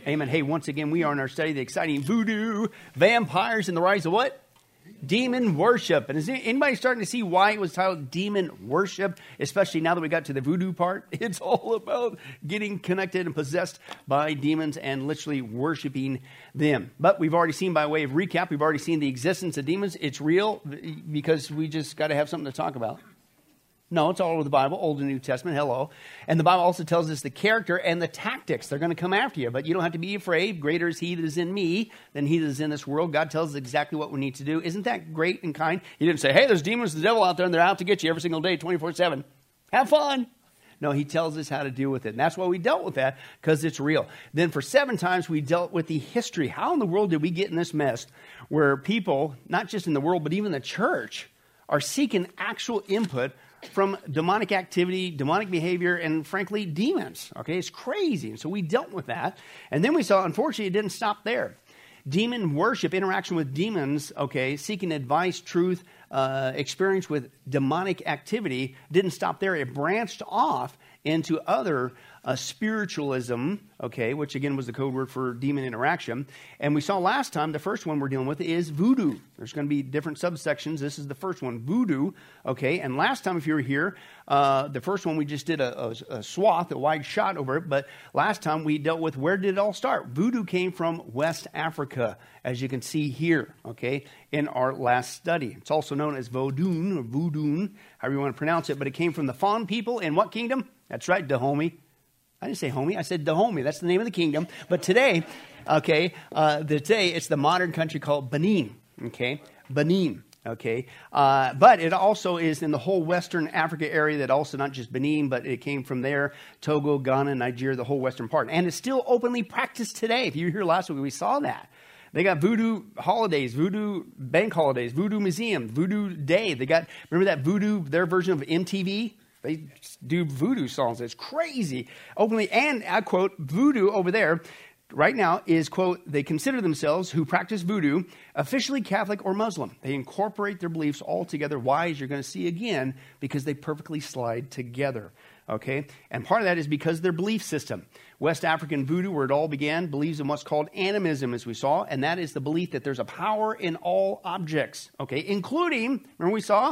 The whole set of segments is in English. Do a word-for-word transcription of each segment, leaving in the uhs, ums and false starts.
Amen. Hey, once again, we are in our study, the exciting voodoo, vampires, and the rise of what? Demon worship. And is anybody starting to see why it was titled demon worship, especially now that we got to the voodoo part? It's all about getting connected and possessed by demons and literally worshiping them. But we've already seen, by way of recap, we've already seen the existence of demons. It's real because we just got to have something to talk about. No, it's all over the Bible, Old and New Testament, hello. And the Bible also tells us the character and the tactics. They're going to come after you, but you don't have to be afraid. Greater is he that is in me than he that is in this world. God tells us exactly what we need to do. Isn't that great and kind? He didn't say, hey, there's demons, the devil out there, and they're out to get you every single day, twenty-four seven. Have fun. No, he tells us how to deal with it. And that's why we dealt with that, because it's real. Then for seven times, we dealt with the history. How in the world did we get in this mess where people, not just in the world, but even the church, are seeking actual input from demonic activity, demonic behavior, and frankly, demons. Okay, it's crazy. And so we dealt with that. And then we saw, unfortunately, it didn't stop there. Demon worship, interaction with demons, okay, seeking advice, truth, uh, experience with demonic activity, didn't stop there. It branched off into other uh, spiritualism, okay, which again was the code word for demon interaction. And we saw last time, the first one we're dealing with is voodoo. There's going to be different subsections. This is the first one, voodoo, okay. And last time, if you were here, uh, the first one we just did a, a, a swath, a wide shot over it. But last time we dealt with where did it all start? Voodoo came from West Africa, as you can see here, okay, in our last study. It's also known as Vodun or Voodoo, however you want to pronounce it. But it came from the Fon people in what kingdom? That's right, Dahomey. I didn't say homie. I said Dahomey. That's the name of the kingdom. But today, okay, uh, today it's the modern country called Benin, okay, Benin, okay. Uh, but it also is in the whole Western Africa area that also not just Benin, but it came from there, Togo, Ghana, Nigeria, the whole western part. And it's still openly practiced today. If you were here last week, we saw that. They got voodoo holidays, voodoo bank holidays, voodoo museum, voodoo day. They got, remember that voodoo, their version of M T V? They do voodoo songs. It's crazy. Openly, and I quote, voodoo over there right now is, quote, they consider themselves who practice voodoo officially Catholic or Muslim. They incorporate their beliefs all together. Why, as you're going to see again, because they perfectly slide together. Okay? And part of that is because of their belief system. West African voodoo, where it all began, believes in what's called animism, as we saw, and that is the belief that there's a power in all objects, okay, including, remember we saw,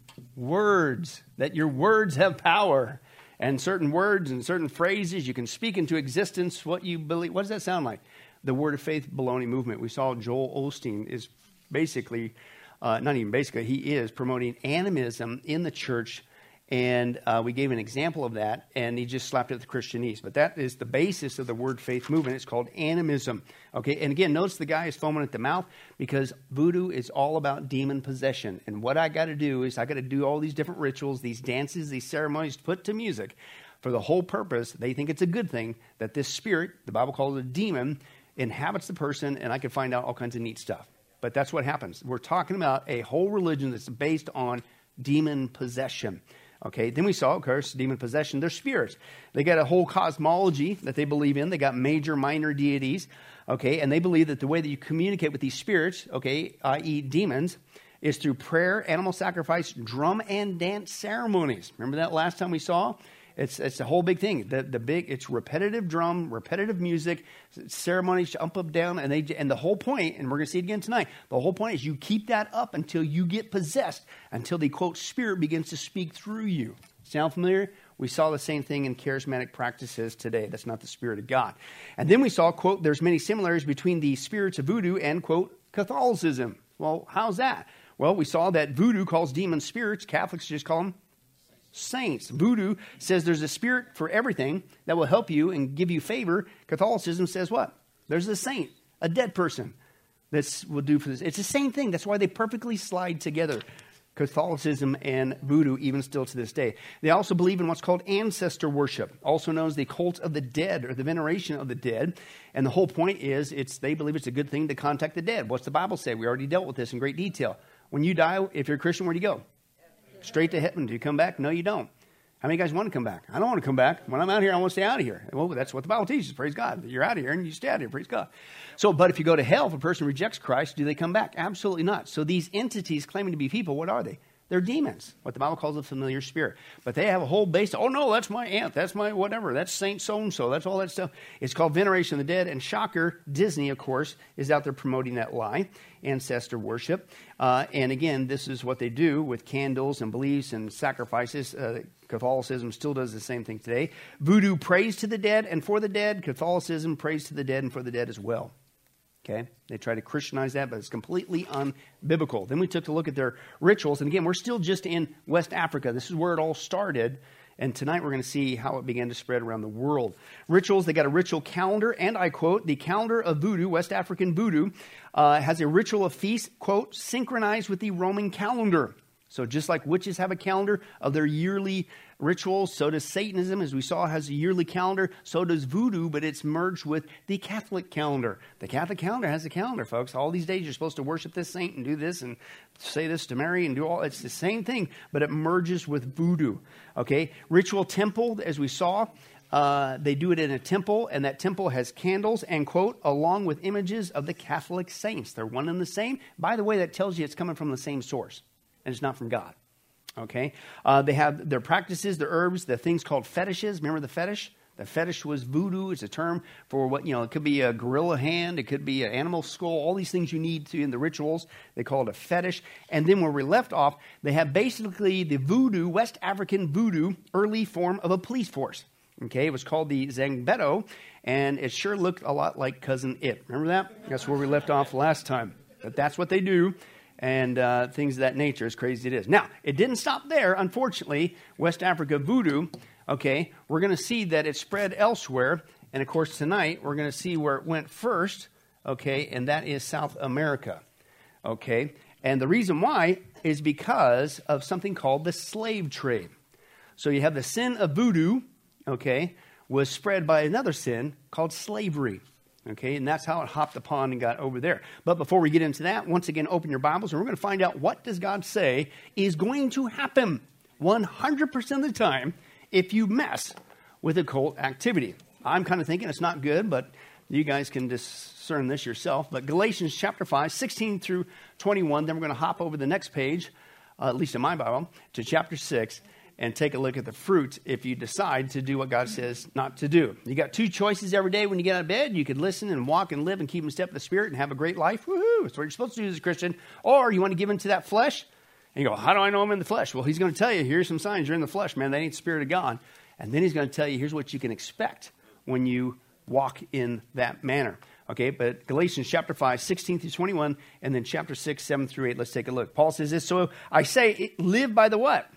words, that your words have power, and certain words and certain phrases, you can speak into existence what you believe. What does that sound like? The Word of Faith baloney movement. We saw Joel Osteen is basically, uh, not even basically, he is promoting animism in the church. And uh, we gave an example of that, and he just slapped it with Christianese. But that is the basis of the word faith movement. It's called animism. Okay, and again, notice the guy is foaming at the mouth because voodoo is all about demon possession. And what I got to do is I got to do all these different rituals, these dances, these ceremonies put to music for the whole purpose. They think it's a good thing that this spirit, the Bible calls it a demon, inhabits the person, and I can find out all kinds of neat stuff. But that's what happens. We're talking about a whole religion that's based on demon possession. Okay, then we saw, of course, demon possession. They're spirits. They got a whole cosmology that they believe in. They got major, minor deities. Okay, and they believe that the way that you communicate with these spirits, okay, that is demons, is through prayer, animal sacrifice, drum and dance ceremonies. Remember that last time we saw? It's it's a whole big thing. The the big it's repetitive drum, repetitive music, ceremonies jump up down, and they and the whole point, and we're going to see it again tonight. The whole point is you keep that up until you get possessed, until the quote spirit begins to speak through you. Sound familiar? We saw the same thing in charismatic practices today. That's not the Spirit of God. And then we saw, quote, there's many similarities between the spirits of voodoo and, quote, Catholicism. Well, how's that? Well, we saw that voodoo calls demons spirits. Catholics just call them saints. Voodoo says there's a spirit for everything that will help you and give you favor. Catholicism says what? There's a saint, a dead person that will do for this. It's the same thing. That's why they perfectly slide together. Catholicism and voodoo, even still to this day. They also believe in what's called ancestor worship, also known as the cult of the dead or the veneration of the dead. And the whole point is it's they believe it's a good thing to contact the dead. What's the Bible say? We already dealt with this in great detail. When you die, if you're a Christian, where do you go? Straight to heaven. Do you come back? No, you don't. How many guys want to come back? I don't want to come back. When I'm out here, I want to stay out of here. Well, that's what the Bible teaches. Praise God. You're out of here and you stay out of here. Praise God. So, but if you go to hell, if a person rejects Christ, do they come back? Absolutely not. So these entities claiming to be people, what are they? They're demons, what the Bible calls a familiar spirit. But they have a whole base. Oh, no, that's my aunt. That's my whatever. That's Saint so-and-so. That's all that stuff. It's called veneration of the dead. And shocker, Disney, of course, is out there promoting that lie, ancestor worship. Uh, and again, this is what they do with candles and beliefs and sacrifices. Uh, Catholicism still does the same thing today. Voodoo prays to the dead and for the dead. Catholicism prays to the dead and for the dead as well. Okay, they try to Christianize that, but it's completely unbiblical. Then we took a look at their rituals. And again, we're still just in West Africa. This is where it all started. And tonight we're going to see how it began to spread around the world. Rituals, they got a ritual calendar. And I quote, the calendar of voodoo, West African voodoo, uh, has a ritual of feast, quote, synchronized with the Roman calendar. So just like witches have a calendar of their yearly rituals, so does Satanism, as we saw, has a yearly calendar. So does voodoo, but it's merged with the Catholic calendar. The Catholic calendar has a calendar, folks. All these days you're supposed to worship this saint and do this and say this to Mary and do all. It's the same thing, but it merges with voodoo. Okay, ritual temple, as we saw, uh, they do it in a temple, and that temple has candles and, quote, along with images of the Catholic saints. They're one and the same. By the way, that tells you it's coming from the same source. And it's not from God, okay? Uh, they have their practices, their herbs, the things called fetishes. Remember the fetish? The fetish was voodoo. It's a term for what, you know, it could be a gorilla hand. It could be an animal skull. All these things you need to in the rituals. They call it a fetish. And then where we left off, they have basically the voodoo, West African voodoo, early form of a police force. Okay, it was called the Zangbeto, and it sure looked a lot like Cousin It. Remember that? That's where we left off last time. But that's what they do. And uh, things of that nature, as crazy as it is. Now, it didn't stop there, unfortunately. West Africa voodoo, okay, we're going to see that it spread elsewhere. And, of course, tonight, we're going to see where it went first, okay, and that is South America, okay. And the reason why is because of something called the slave trade. So you have the sin of voodoo, okay, was spread by another sin called slavery. Okay, and that's how it hopped upon and got over there. But before we get into that, once again, open your Bibles, and we're going to find out what does God say is going to happen one hundred percent of the time if you mess with occult activity. I'm kind of thinking it's not good, but you guys can discern this yourself. But Galatians chapter five, sixteen through twenty-one, then we're going to hop over the next page, uh, at least in my Bible, to chapter six. And take a look at the fruit if you decide to do what God says not to do. You got two choices every day when you get out of bed. You can listen and walk and live and keep in step with the Spirit and have a great life. Woohoo! That's what you're supposed to do as a Christian. Or you want to give into that flesh. And you go, how do I know I'm in the flesh? Well, he's going to tell you, here's some signs you're in the flesh, man. That ain't the Spirit of God. And then he's going to tell you, here's what you can expect when you walk in that manner. Okay, but Galatians chapter five, sixteen through twenty-one, and then chapter six, seven through eight. Let's take a look. Paul says this, so I say, live by the what?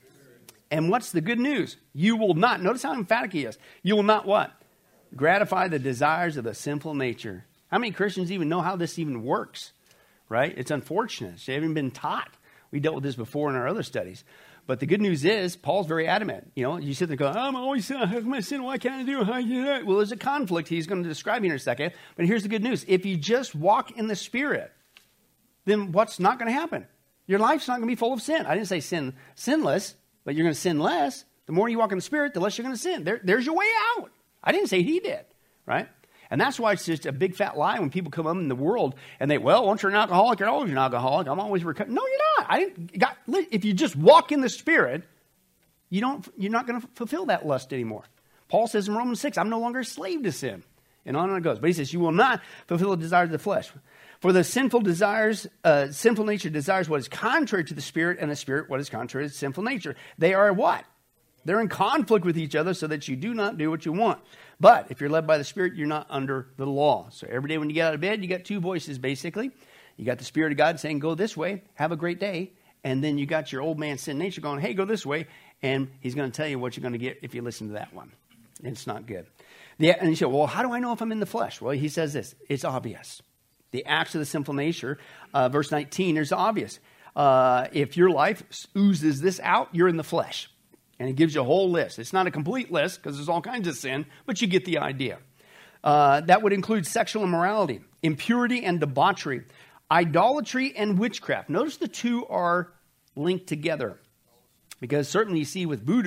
And what's the good news? You will not, notice how emphatic he is. You will not what? Gratify the desires of the sinful nature. How many Christians even know how this even works? Right? It's unfortunate. They haven't been taught. We dealt with this before in our other studies. But the good news is, Paul's very adamant. You know, you sit there and go, I'm always sin. How come I sin? Why can't I do it? Well, there's a conflict he's going to describe in a second. But here's the good news. If you just walk in the Spirit, then what's not going to happen? Your life's not going to be full of sin. I didn't say sin sinless. But you're going to sin less. The more you walk in the Spirit, the less you're going to sin. There, there's your way out. I didn't say he did, right? And that's why it's just a big fat lie when people come up in the world and they, well, once you're an alcoholic, you're always an alcoholic. I'm always recovering. No, you're not. I didn't. Got, if you just walk in the Spirit, you don't. You're not going to fulfill that lust anymore. Paul says in Romans six, I'm no longer a slave to sin. And on and on it goes. But he says, you will not fulfill the desires of the flesh. For the sinful desires, uh, sinful nature desires what is contrary to the Spirit, and the Spirit what is contrary to sinful nature. They are what? They're in conflict with each other so that you do not do what you want. But if you're led by the Spirit, you're not under the law. So every day when you get out of bed, you got two voices basically. You got the Spirit of God saying, go this way, have a great day. And then you got your old man sin nature going, hey, go this way. And he's going to tell you what you're going to get if you listen to that one. It's not good. The, and you say, well, how do I know if I'm in the flesh? Well, he says this. It's obvious. The acts of the sinful nature, uh, verse nineteen, is obvious. Uh, if your life oozes this out, you're in the flesh. And it gives you a whole list. It's not a complete list because there's all kinds of sin, but you get the idea. Uh, that would include sexual immorality, impurity and debauchery, idolatry and witchcraft. Notice the two are linked together. Because certainly you see with voodoo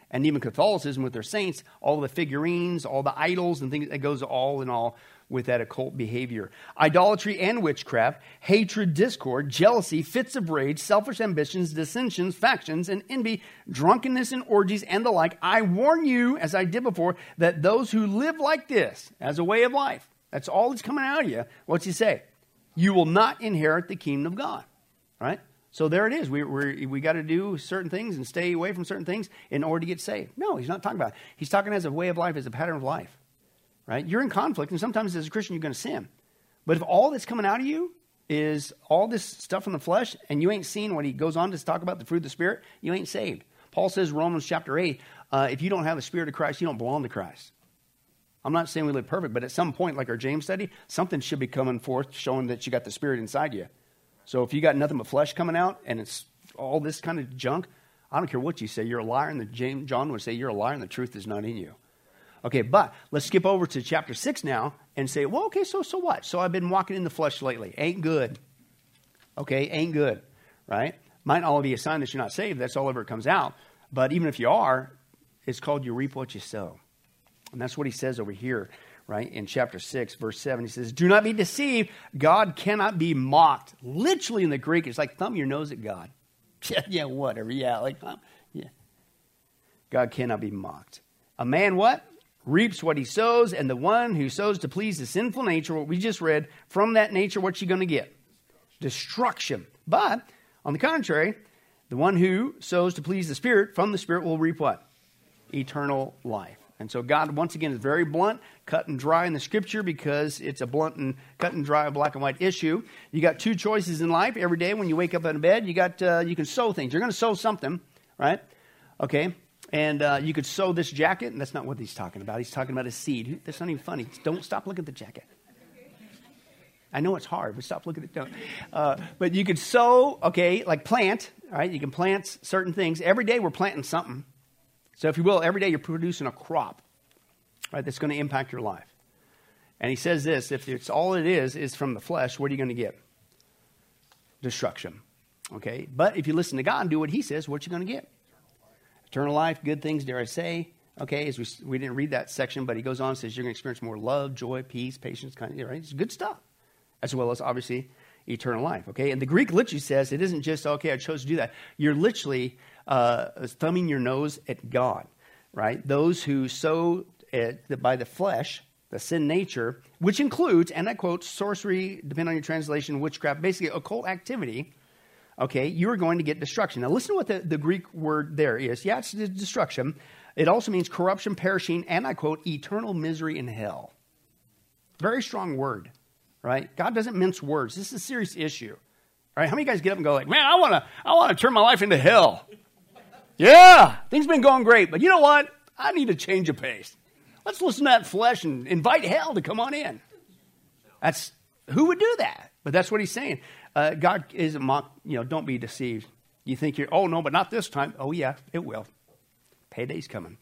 And even Catholicism with their saints, all the figurines, all the idols and things, it goes all in all with that occult behavior. Idolatry and witchcraft, hatred, discord, jealousy, fits of rage, selfish ambitions, dissensions, factions, and envy, drunkenness and orgies, and the like. I warn you, as I did before, that those who live like this as a way of life, that's all that's coming out of you. What's he say? You will not inherit the kingdom of God, right? So there it is. We we we got to do certain things and stay away from certain things in order to get saved. No, he's not talking about it. He's talking as a way of life, as a pattern of life, right? You're in conflict, and sometimes as a Christian, you're going to sin. But if all that's coming out of you is all this stuff from the flesh, and you ain't seen what he goes on to talk about, the fruit of the Spirit, you ain't saved. Paul says, Romans chapter eight, uh, if you don't have the Spirit of Christ, you don't belong to Christ. I'm not saying we live perfect, but at some point, like our James study, something should be coming forth showing that you got the Spirit inside you. So if you got nothing but flesh coming out and it's all this kind of junk, I don't care what you say. You're a liar, and the James, John would say you're a liar and the truth is not in you. Okay, but let's skip over to chapter six now and say, well, okay, so so what? So I've been walking in the flesh lately. Ain't good. Okay, ain't good, right? Might all be a sign that you're not saved. That's all ever comes out. But even if you are, it's called you reap what you sow. And that's what he says over here. Right, in chapter six, verse seven, he says, do not be deceived. God cannot be mocked. Literally in the Greek, it's like thumb your nose at God. Yeah, yeah, whatever. Yeah, like, um, yeah. God cannot be mocked. A man what? Reaps what he sows, and the one who sows to please the sinful nature, what we just read, from that nature, what's you going to get? Destruction. But, on the contrary, the one who sows to please the Spirit, from the Spirit will reap what? Eternal life. And so God, once again, is very blunt, cut and dry in the Scripture because it's a blunt and cut and dry, black and white issue. You got two choices in life every day when you wake up out of bed. You got uh, you can sow things. You're going to sow something, right? Okay, and uh, you could sow this jacket, and that's not what he's talking about. He's talking about a seed. That's not even funny. Don't stop looking at the jacket. I know it's hard, but stop looking at it. Don't. Uh, but you could sow, okay, like plant, all right? You can plant certain things. Every day we're planting something. So if you will, every day you're producing a crop, right, that's going to impact your life. And he says this, if it's all it is, is from the flesh, what are you going to get? Destruction, okay? But if you listen to God and do what he says, what are you going to get? Eternal life, good things, dare I say. Okay, as we, we didn't read that section, but he goes on and says you're going to experience more love, joy, peace, patience, kind of, right? It's good stuff, as well as, obviously, eternal life, okay? And the Greek literally says it isn't just, okay, I chose to do that. You're literally uh, thumbing your nose at God, right? Those who sow it by the flesh, the sin nature, which includes, and I quote, sorcery, depending on your translation, witchcraft, basically occult activity, okay, you're going to get destruction. Now listen to what the, the Greek word there is. Yeah, it's destruction. It also means corruption, perishing, and I quote, eternal misery in hell. Very strong word. Right? God doesn't mince words. This is a serious issue. Right? How many guys get up and go like, man, I want to I want to turn my life into hell. Yeah, things been going great, but you know what? I need a change of pace. Let's listen to that flesh and invite hell to come on in. That's who would do that? But that's what he's saying. Uh, God isn't mock, you know, don't be deceived. You think you're, oh no, but not this time. Oh yeah, it will. Payday's coming.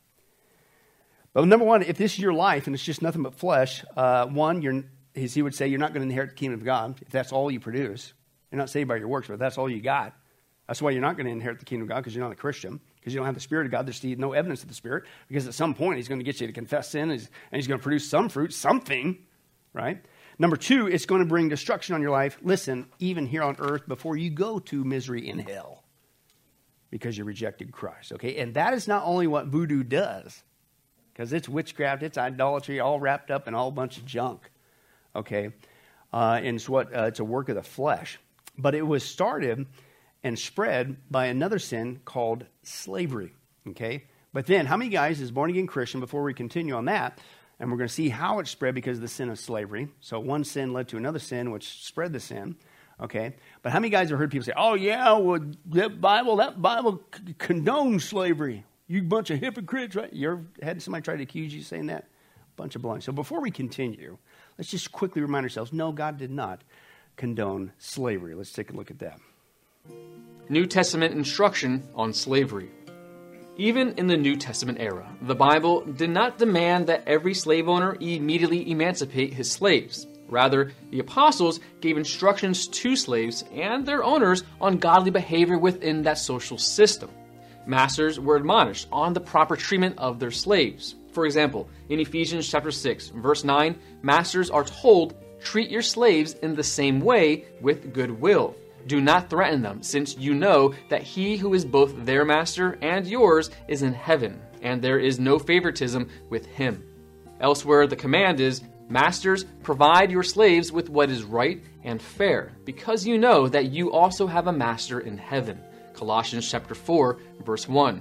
But number one, if this is your life and it's just nothing but flesh, uh, one, you're As he would say, you're not going to inherit the kingdom of God if that's all you produce. You're not saved by your works, but that's all you got. That's why you're not going to inherit the kingdom of God, because you're not a Christian, because you don't have the Spirit of God. There's no evidence of the Spirit, because at some point he's going to get you to confess sin, and he's, and he's going to produce some fruit, something, right? Number two, it's going to bring destruction on your life. Listen, even here on earth, before you go to misery in hell, because you rejected Christ, okay? And that is not only what voodoo does, because it's witchcraft, it's idolatry, all wrapped up in a whole bunch of junk. Okay, uh, and it's what uh, it's a work of the flesh. But it was started and spread by another sin called slavery. Okay, but then how many guys is born again Christian? Before we continue on that, and we're going to see how it spread because of the sin of slavery. So one sin led to another sin, which spread the sin. Okay, but how many guys have heard people say, "Oh yeah, well that Bible, that Bible c- condones slavery"? You bunch of hypocrites, right? You ever had somebody try to accuse you of saying that? Bunch of blind. So before we continue, let's just quickly remind ourselves, no, God did not condone slavery. Let's take a look at that. New Testament instruction on slavery. Even in the New Testament era, the Bible did not demand that every slave owner immediately emancipate his slaves. Rather, the apostles gave instructions to slaves and their owners on godly behavior within that social system. Masters were admonished on the proper treatment of their slaves. For example, in Ephesians chapter six, verse nine, masters are told, "Treat your slaves in the same way with goodwill. Do not threaten them, since you know that he who is both their master and yours is in heaven, and there is no favoritism with him." Elsewhere, the command is, "Masters, provide your slaves with what is right and fair, because you know that you also have a master in heaven." Colossians chapter four, verse one.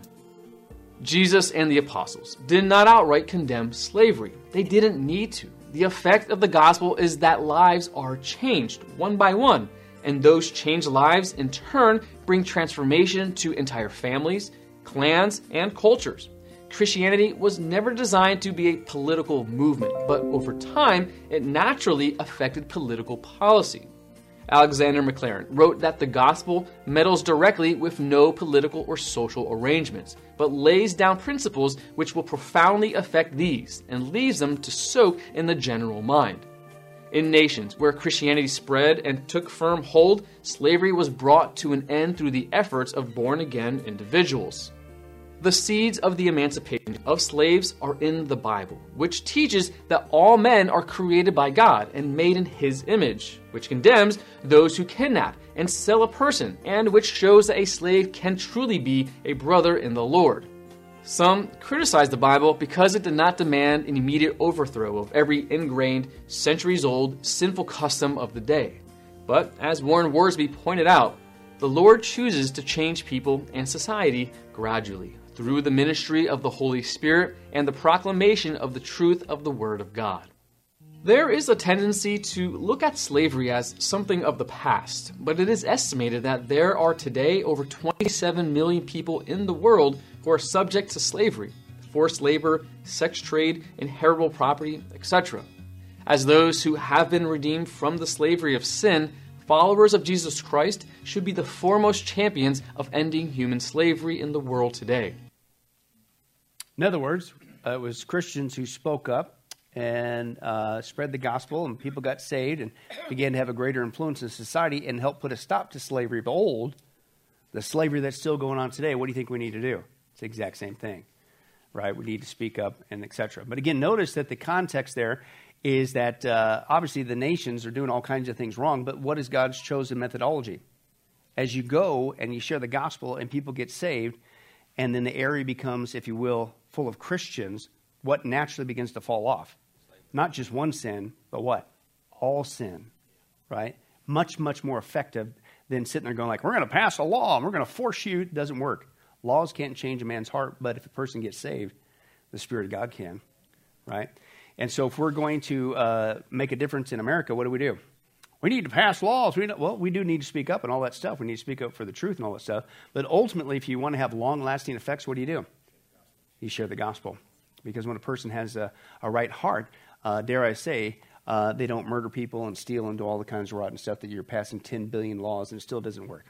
Jesus and the apostles did not outright condemn slavery. They didn't need to. The effect of the gospel is that lives are changed one by one, and those changed lives in turn bring transformation to entire families, clans, and cultures. Christianity was never designed to be a political movement, but over time, it naturally affected political policy. Alexander Maclaren wrote that the gospel meddles directly with no political or social arrangements, but lays down principles which will profoundly affect these and leaves them to soak in the general mind. In nations where Christianity spread and took firm hold, slavery was brought to an end through the efforts of born-again individuals. The seeds of the emancipation of slaves are in the Bible, which teaches that all men are created by God and made in His image, which condemns those who kidnap and sell a person, and which shows that a slave can truly be a brother in the Lord. Some criticize the Bible because it did not demand an immediate overthrow of every ingrained, centuries-old, sinful custom of the day. But, as Warren Worsby pointed out, the Lord chooses to change people and society gradually, through the ministry of the Holy Spirit and the proclamation of the truth of the Word of God. There is a tendency to look at slavery as something of the past, but it is estimated that there are today over twenty-seven million people in the world who are subject to slavery, forced labor, sex trade, inheritable property, et cetera. As those who have been redeemed from the slavery of sin, followers of Jesus Christ should be the foremost champions of ending human slavery in the world today. In other words, uh, it was Christians who spoke up and uh, spread the gospel, and people got saved and began to have a greater influence in society and helped put a stop to slavery of old. The slavery that's still going on today, what do you think we need to do? It's the exact same thing, right? We need to speak up and et cetera. But again, notice that the context there is that uh, obviously the nations are doing all kinds of things wrong, but what is God's chosen methodology? As you go and you share the gospel and people get saved, and then the area becomes, if you will, full of Christians, what naturally begins to fall off? Not just one sin, but what? All sin, right? Much, much more effective than sitting there going like, we're going to pass a law and we're going to force you. It doesn't work. Laws can't change a man's heart, but if a person gets saved, the Spirit of God can, right? And so if we're going to uh, make a difference in America, what do we do? We need to pass laws. We, well, we do need to speak up and all that stuff. We need to speak up for the truth and all that stuff. But ultimately, if you want to have long-lasting effects, what do you do? You share the gospel. Because when a person has a, a right heart, uh, dare I say, uh, they don't murder people and steal and do all the kinds of rotten stuff that you're passing ten billion laws and it still doesn't work.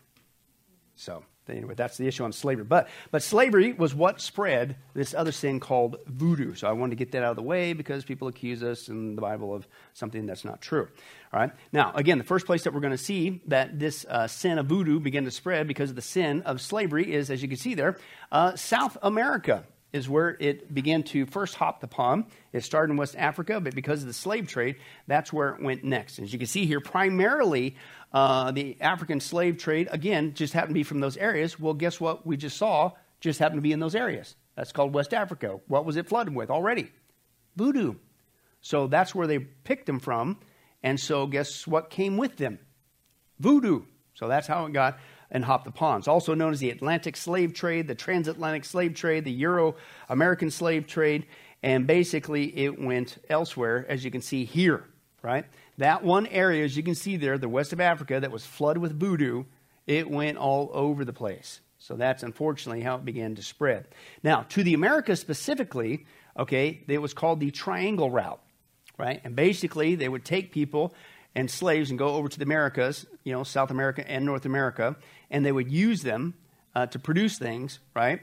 So anyway, that's the issue on slavery. But but slavery was what spread this other sin called voodoo. So I wanted to get that out of the way because people accuse us in the Bible of something that's not true. All right. Now, again, the first place that we're going to see that this uh, sin of voodoo began to spread because of the sin of slavery is, as you can see there, uh, South America is where it began to first hop the pond. It started in West Africa, but because of the slave trade, that's where it went next. As you can see here, primarily uh, the African slave trade, again, just happened to be from those areas. Well, guess what we just saw just happened to be in those areas. That's called West Africa. What was it flooded with already? Voodoo. So that's where they picked them from. And so guess what came with them? Voodoo. So that's how it got and hopped the ponds. Also known as the Atlantic slave trade, the transatlantic slave trade, the Euro-American slave trade, and basically it went elsewhere, as you can see here, right? That one area, as you can see there, the west of Africa, that was flooded with voodoo, it went all over the place. So that's unfortunately how it began to spread. Now, to the Americas specifically, okay, it was called the Triangle Route, right? And basically they would take people and slaves and go over to the Americas, you know, South America and North America, and they would use them uh, to produce things, right?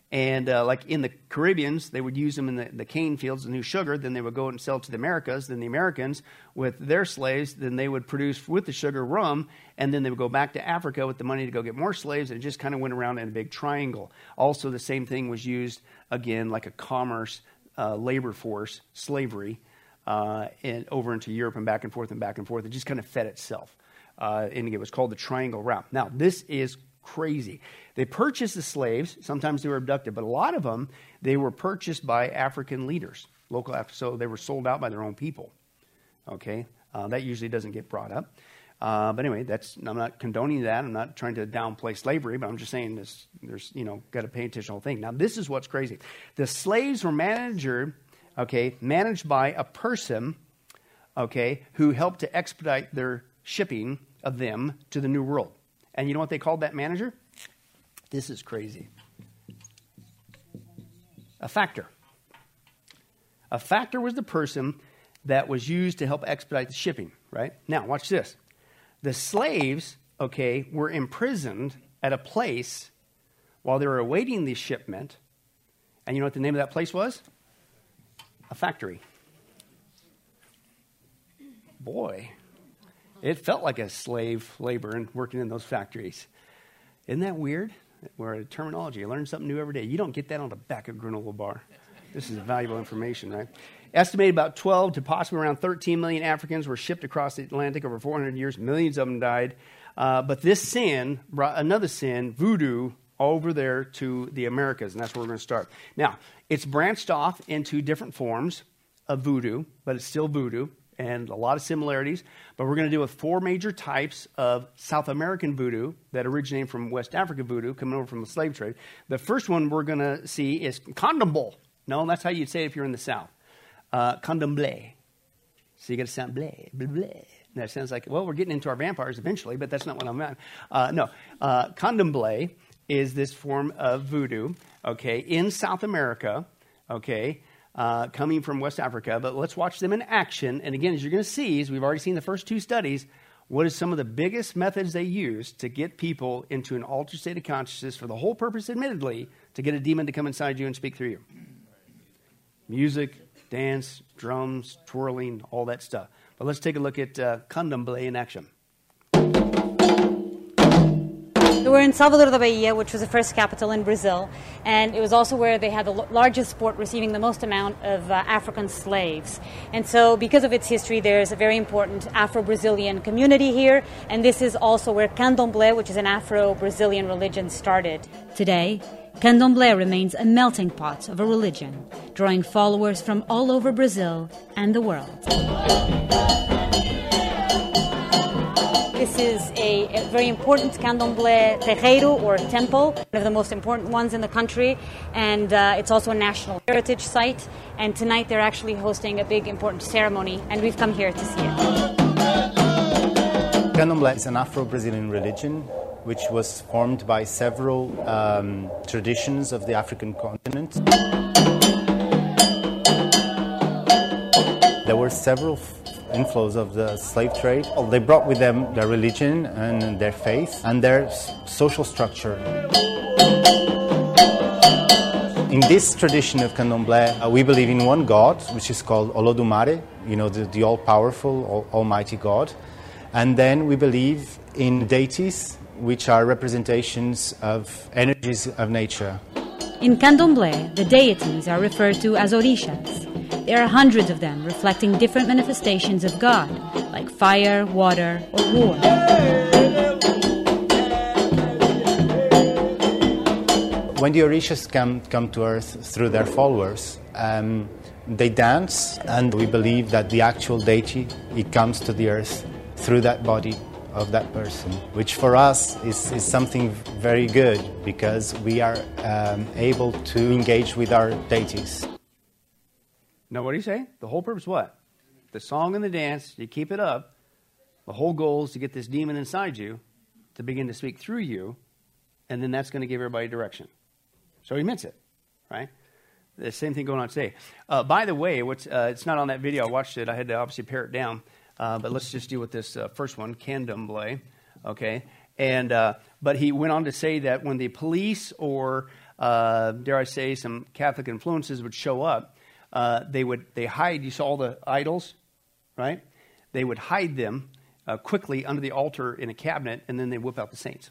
And uh, like in the Caribbeans, they would use them in the, the cane fields, the new sugar. Then they would go out and sell to the Americas. Then the Americans, with their slaves, then they would produce with the sugar rum. And then they would go back to Africa with the money to go get more slaves. And it just kind of went around in a big triangle. Also, the same thing was used, again, like a commerce uh, labor force, slavery, uh, and over into Europe and back and forth and back and forth. It just kind of fed itself. Uh, and it was called the Triangle Route. Now, this is crazy. They purchased the slaves. Sometimes they were abducted, but a lot of them, they were purchased by African leaders, local. So they were sold out by their own people. Okay, uh, that usually doesn't get brought up. Uh, but anyway, that's I'm not condoning that. I'm not trying to downplay slavery, but I'm just saying this. There's you know got to pay attention to the whole thing. Now, this is what's crazy. The slaves were manager, okay, managed by a person, okay, who helped to expedite their shipping of them to the New World. And you know what they called that manager? This is crazy. A factor. A factor was the person that was used to help expedite the shipping, right? Now, watch this. The slaves, okay, were imprisoned at a place while they were awaiting the shipment. And you know what the name of that place was? A factory. Boy. It felt like a slave labor and working in those factories. Isn't that weird? We're a terminology. You learn something new every day. You don't get that on the back of a granola bar. This is valuable information, right? Estimated about twelve to possibly around thirteen million Africans were shipped across the Atlantic over four hundred years. Millions of them died. Uh, but this sin brought another sin, voodoo, over there to the Americas, and that's where we're going to start. Now, it's branched off into different forms of voodoo, but it's still voodoo. And a lot of similarities, but we're going to deal with four major types of South American voodoo that originate from West Africa voodoo, coming over from the slave trade. The first one we're going to see is candomblé. No, that's how you'd say it if you're in the South. Uh, candomblé. So you got to sound bleh, bleh, bleh. And that sounds like, well, we're getting into our vampires eventually, but that's not what I'm at. Uh, no, uh, candomblé is this form of voodoo, okay, in South America, okay, Uh, coming from West Africa, but let's watch them in action. And again, as you're going to see, as we've already seen the first two studies, what is some of the biggest methods they use to get people into an altered state of consciousness for the whole purpose, admittedly, to get a demon to come inside you and speak through you. Music, dance, drums, twirling, all that stuff. But let's take a look at uh, candomblé in action. We're in Salvador da Bahia, which was the first capital in Brazil, and it was also where they had the largest port receiving the most amount of uh, African slaves. And so because of its history, there's a very important Afro-Brazilian community here, and this is also where candomblé, which is an Afro-Brazilian religion, started. Today, candomblé remains a melting pot of a religion, drawing followers from all over Brazil and the world. This is a, a very important candomblé terreiro, or temple, one of the most important ones in the country, and uh, it's also a national heritage site. And tonight they're actually hosting a big important ceremony, and we've come here to see it. Candomblé is an Afro-Brazilian religion which was formed by several um, traditions of the African continent. There were several inflows of the slave trade. They brought with them their religion and their faith and their social structure. In this tradition of candomblé, uh, we believe in one God, which is called Olodumare, you know, the, the all-powerful, all, almighty God. And then we believe in deities, which are representations of energies of nature. In candomblé, the deities are referred to as orishas. There are hundreds of them, reflecting different manifestations of God, like fire, water, or war. When the orishas come, come to earth through their followers, um, they dance, and we believe that the actual deity, it comes to the earth through that body of that person, which for us is, is something very good, because we are um, able to engage with our deities. Now, what do you say? The whole purpose what? The song and the dance, you keep it up. The whole goal is to get this demon inside you to begin to speak through you, and then that's going to give everybody direction. So he admits it, right? The same thing going on today. Uh, by the way, what's, uh, it's not on that video. I watched it. I had to obviously pare it down. Uh, but let's just deal with this uh, first one, candomblé, okay? And uh, but he went on to say that when the police or uh, dare I say, some Catholic influences would show up, uh, they would they hide. You saw all the idols, right? They would hide them uh, quickly under the altar in a cabinet, and then they whip out the saints.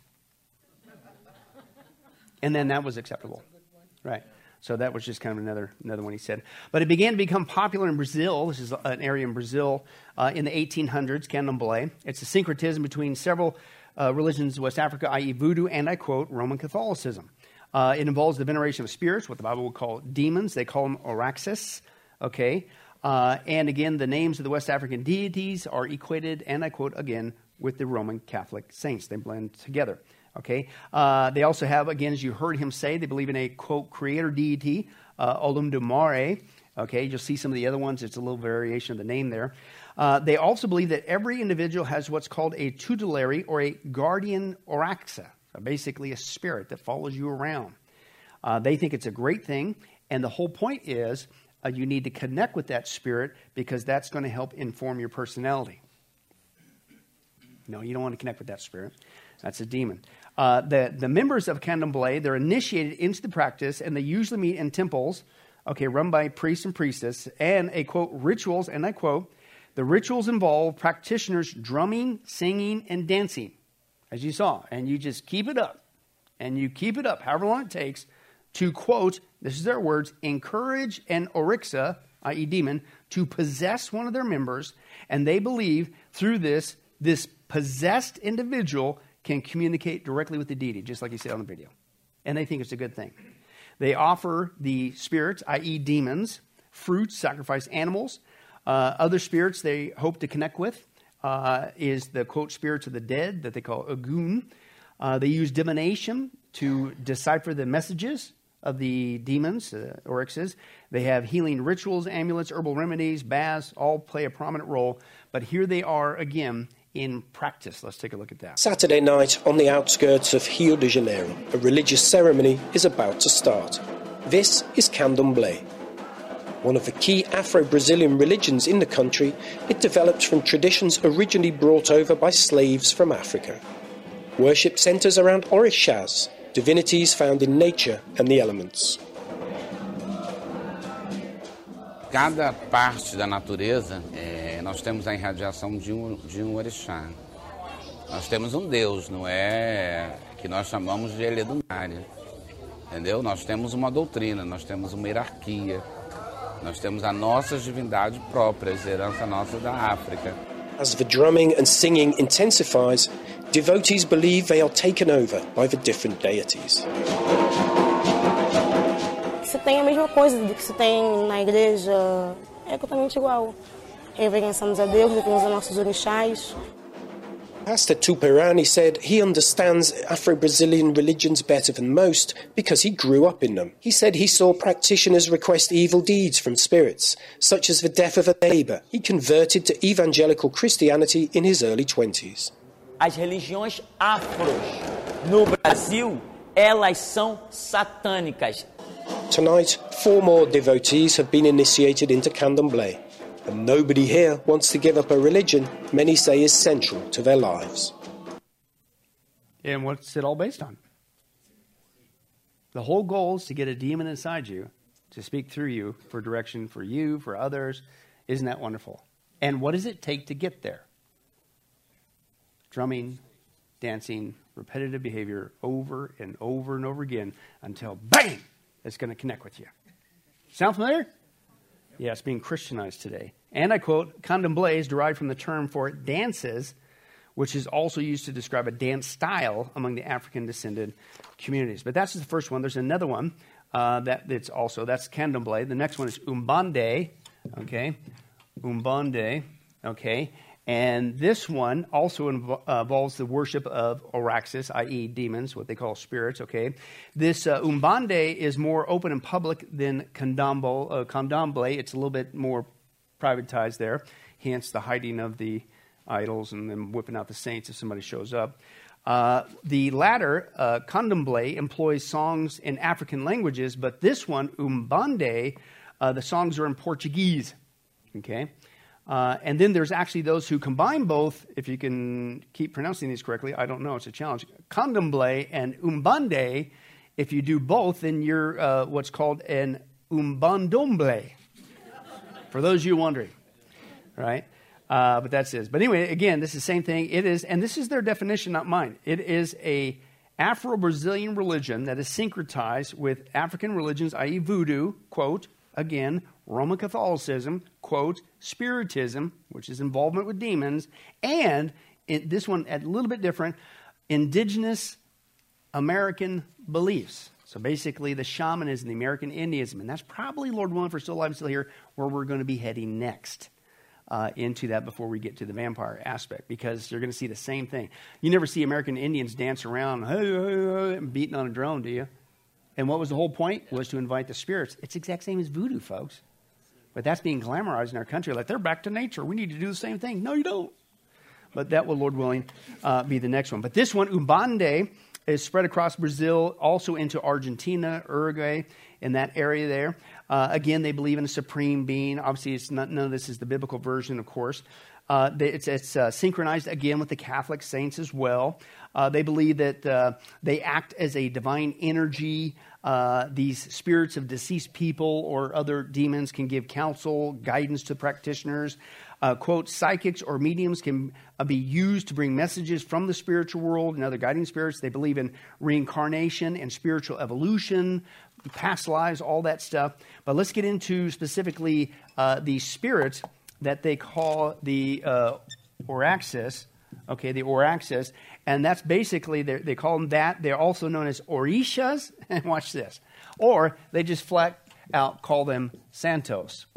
And then that was acceptable, right? So that was just kind of another another one he said. But it began to become popular in Brazil. This is an area in Brazil uh, in the eighteen hundreds, Candomblé. It's a syncretism between several uh, religions in West Africa, that is voodoo, and I quote, Roman Catholicism. Uh, it involves the veneration of spirits, what the Bible would call demons. They call them oraxes, okay? Uh, and again, the names of the West African deities are equated, and I quote again, with the Roman Catholic saints. They blend together. Okay. Uh, they also have, again, as you heard him say, they believe in a, quote, creator deity, uh, Olodumare. Okay. You'll see some of the other ones. It's a little variation of the name there. Uh, they also believe that every individual has what's called a tutelary or a guardian oraxa, so basically a spirit that follows you around. Uh, they think it's a great thing. And the whole point is uh, you need to connect with that spirit because that's going to help inform your personality. No, you don't want to connect with that spirit. That's a demon. Uh, the, the members of Candomblé, they're initiated into the practice, and they usually meet in temples, okay, run by priests and priestesses, and a, quote, rituals, and I quote, the rituals involve practitioners drumming, singing, and dancing, as you saw, and you just keep it up, and you keep it up however long it takes to, quote, this is their words, encourage an orixa, that is demon, to possess one of their members, and they believe through this, this possessed individual can communicate directly with the deity, just like you said on the video. And they think it's a good thing. They offer the spirits, that is demons, fruits, sacrifice animals. Uh, other spirits they hope to connect with uh, is the, quote, spirits of the dead that they call Ogun. Uh, they use divination to decipher the messages of the demons, uh, orixes. They have healing rituals, amulets, herbal remedies, baths, all play a prominent role. But here they are again in practice. Let's take a look at that. Saturday night on the outskirts of Rio de Janeiro, a religious ceremony is about to start. This is Candomblé. One of the key Afro-Brazilian religions in the country, it developed from traditions originally brought over by slaves from Africa. Worship centres around orixás, divinities found in nature and the elements. Cada parte da natureza, é, nós temos a irradiação de um, de um orixá. Nós temos um Deus, não é que nós chamamos de Eledunária. Entendeu? Nós temos uma doutrina, nós temos uma hierarquia, nós temos a nossa divindade própria, a herança nossa da África. As the drumming and singing intensifies, devotees believe they are taken over by the different deities. Se tem a mesma coisa do que se tem na igreja, é totalmente igual. Reverenciamos a Deus, reverenciamos a nossos orixás. Pastor Tupirani said he understands Afro-Brazilian religions better than most because he grew up in them. He said he saw practitioners request evil deeds from spirits, such as the death of a neighbor. He converted to evangelical Christianity in his early twenties. As religiões afros no Brasil, elas são satânicas. Tonight, four more devotees have been initiated into Candomblé. And nobody here wants to give up a religion many say is central to their lives. And what's it all based on? The whole goal is to get a demon inside you to speak through you for direction for you, for others. Isn't that wonderful? And what does it take to get there? Drumming, dancing, repetitive behavior over and over and over again until, bang, it's going to connect with you. Sound familiar? Yeah, it's being Christianized today. And I quote, Candomblé is derived from the term for dances, which is also used to describe a dance style among the African-descended communities. But that's the first one. There's another one uh, that it's also, that's Candomblé. The next one is Umbande, okay? Umbande, okay? And this one also inv- uh, involves the worship of oraxes, that is demons, what they call spirits, okay? This uh, Umbande is more open and public than Candomblé. Uh, Candomblé. It's a little bit more privatized there, hence the hiding of the idols and then whipping out the saints if somebody shows up. Uh, the latter, uh, Candomblé, employs songs in African languages, but this one, Umbande, uh, the songs are in Portuguese, okay? Uh, and then there's actually those who combine both, if you can keep pronouncing these correctly, I don't know, it's a challenge. Candomblé and Umbande If you do both, then you're uh, what's called an umbandomble. For those of you wondering, right? Uh, but that's it. But anyway, again, this is the same thing. It is, and this is their definition, not mine. It is a Afro-Brazilian religion that is syncretized with African religions, that is voodoo, quote, again, Roman Catholicism, quote, Spiritism, which is involvement with demons, and in this one, a little bit different, indigenous American beliefs. So basically the shamanism, the American Indianism, and that's probably, Lord willing, if we're still alive and still here, where we're going to be heading next uh, into that before we get to the vampire aspect, because you're going to see the same thing. You never see American Indians dance around hey, hey, hey, beating on a drum, do you? And what was the whole point? Was to invite the spirits. It's the exact same as voodoo, folks. But that's being glamorized in our country. Like, they're back to nature. We need to do the same thing. No, you don't. But that will, Lord willing, uh, be the next one. But this one, Umbanda, is spread across Brazil, also into Argentina, Uruguay, in that area there. Uh, again, they believe in a supreme being. Obviously, it's not, none of this is the biblical version, of course. Uh, they, it's it's uh, synchronized, again, with the Catholic saints as well. Uh, they believe that uh, they act as a divine energy. Uh, these spirits of deceased people or other demons can give counsel, guidance to practitioners. Uh, quote, psychics or mediums can uh, be used to bring messages from the spiritual world and other guiding spirits. They believe in reincarnation and spiritual evolution, past lives, all that stuff. But let's get into specifically uh, the spirits that they call the uh, Oraxes, okay, the Oraxes. And that's basically, they call them that. They're also known as Orishas. And watch this. Or they just flat out call them Santos.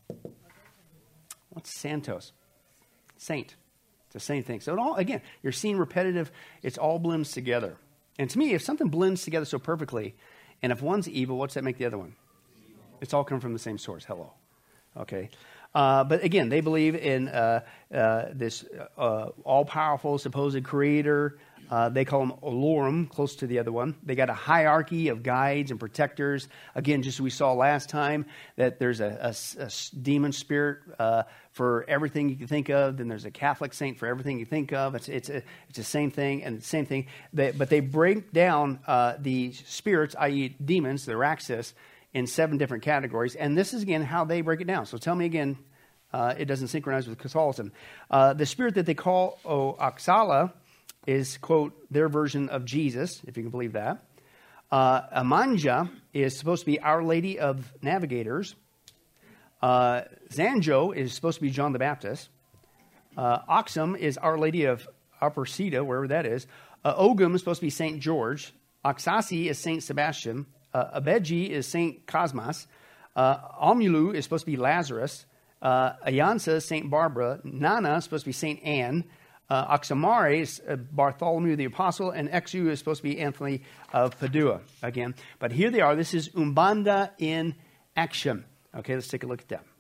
What's Santos? Saint. It's the same thing. So it all, again, you're seeing repetitive. It's all blends together. And to me, if something blends together so perfectly, and if one's evil, what's that make the other one? It's all come from the same source. Hello. Okay. Uh, but again, they believe in uh, uh, this uh, all-powerful supposed creator. Uh, they call him Olorum, close to the other one. They got a hierarchy of guides and protectors. Again, just as we saw last time, that there's a, a, a demon spirit uh, for everything you can think of. Then there's a Catholic saint for everything you think of. It's it's a, it's the same thing and the same thing. They, but they break down uh, the spirits, that is demons, the Raxus, in seven different categories. And this is, again, how they break it down. So tell me again, uh, it doesn't synchronize with Catholicism. Uh, the spirit that they call Oxala is, quote, their version of Jesus, if you can believe that. Uh, Amanja is supposed to be Our Lady of Navigators. Uh, Zanjo is supposed to be John the Baptist. Uh, Oxum is Our Lady of Aparecida, wherever that is. Uh, Ogum is supposed to be Saint George. Oxasi is Saint Sebastian. Uh, Abeji is Saint Cosmas. Uh, Omulu is supposed to be Lazarus. Uh, Ayansa is Saint Barbara. Nana is supposed to be Saint Anne. Uh, Oxamare is uh, Bartholomew the Apostle, and Exu is supposed to be Anthony of Padua, again. But here they are. This is Umbanda in action. Okay, let's take a look at that.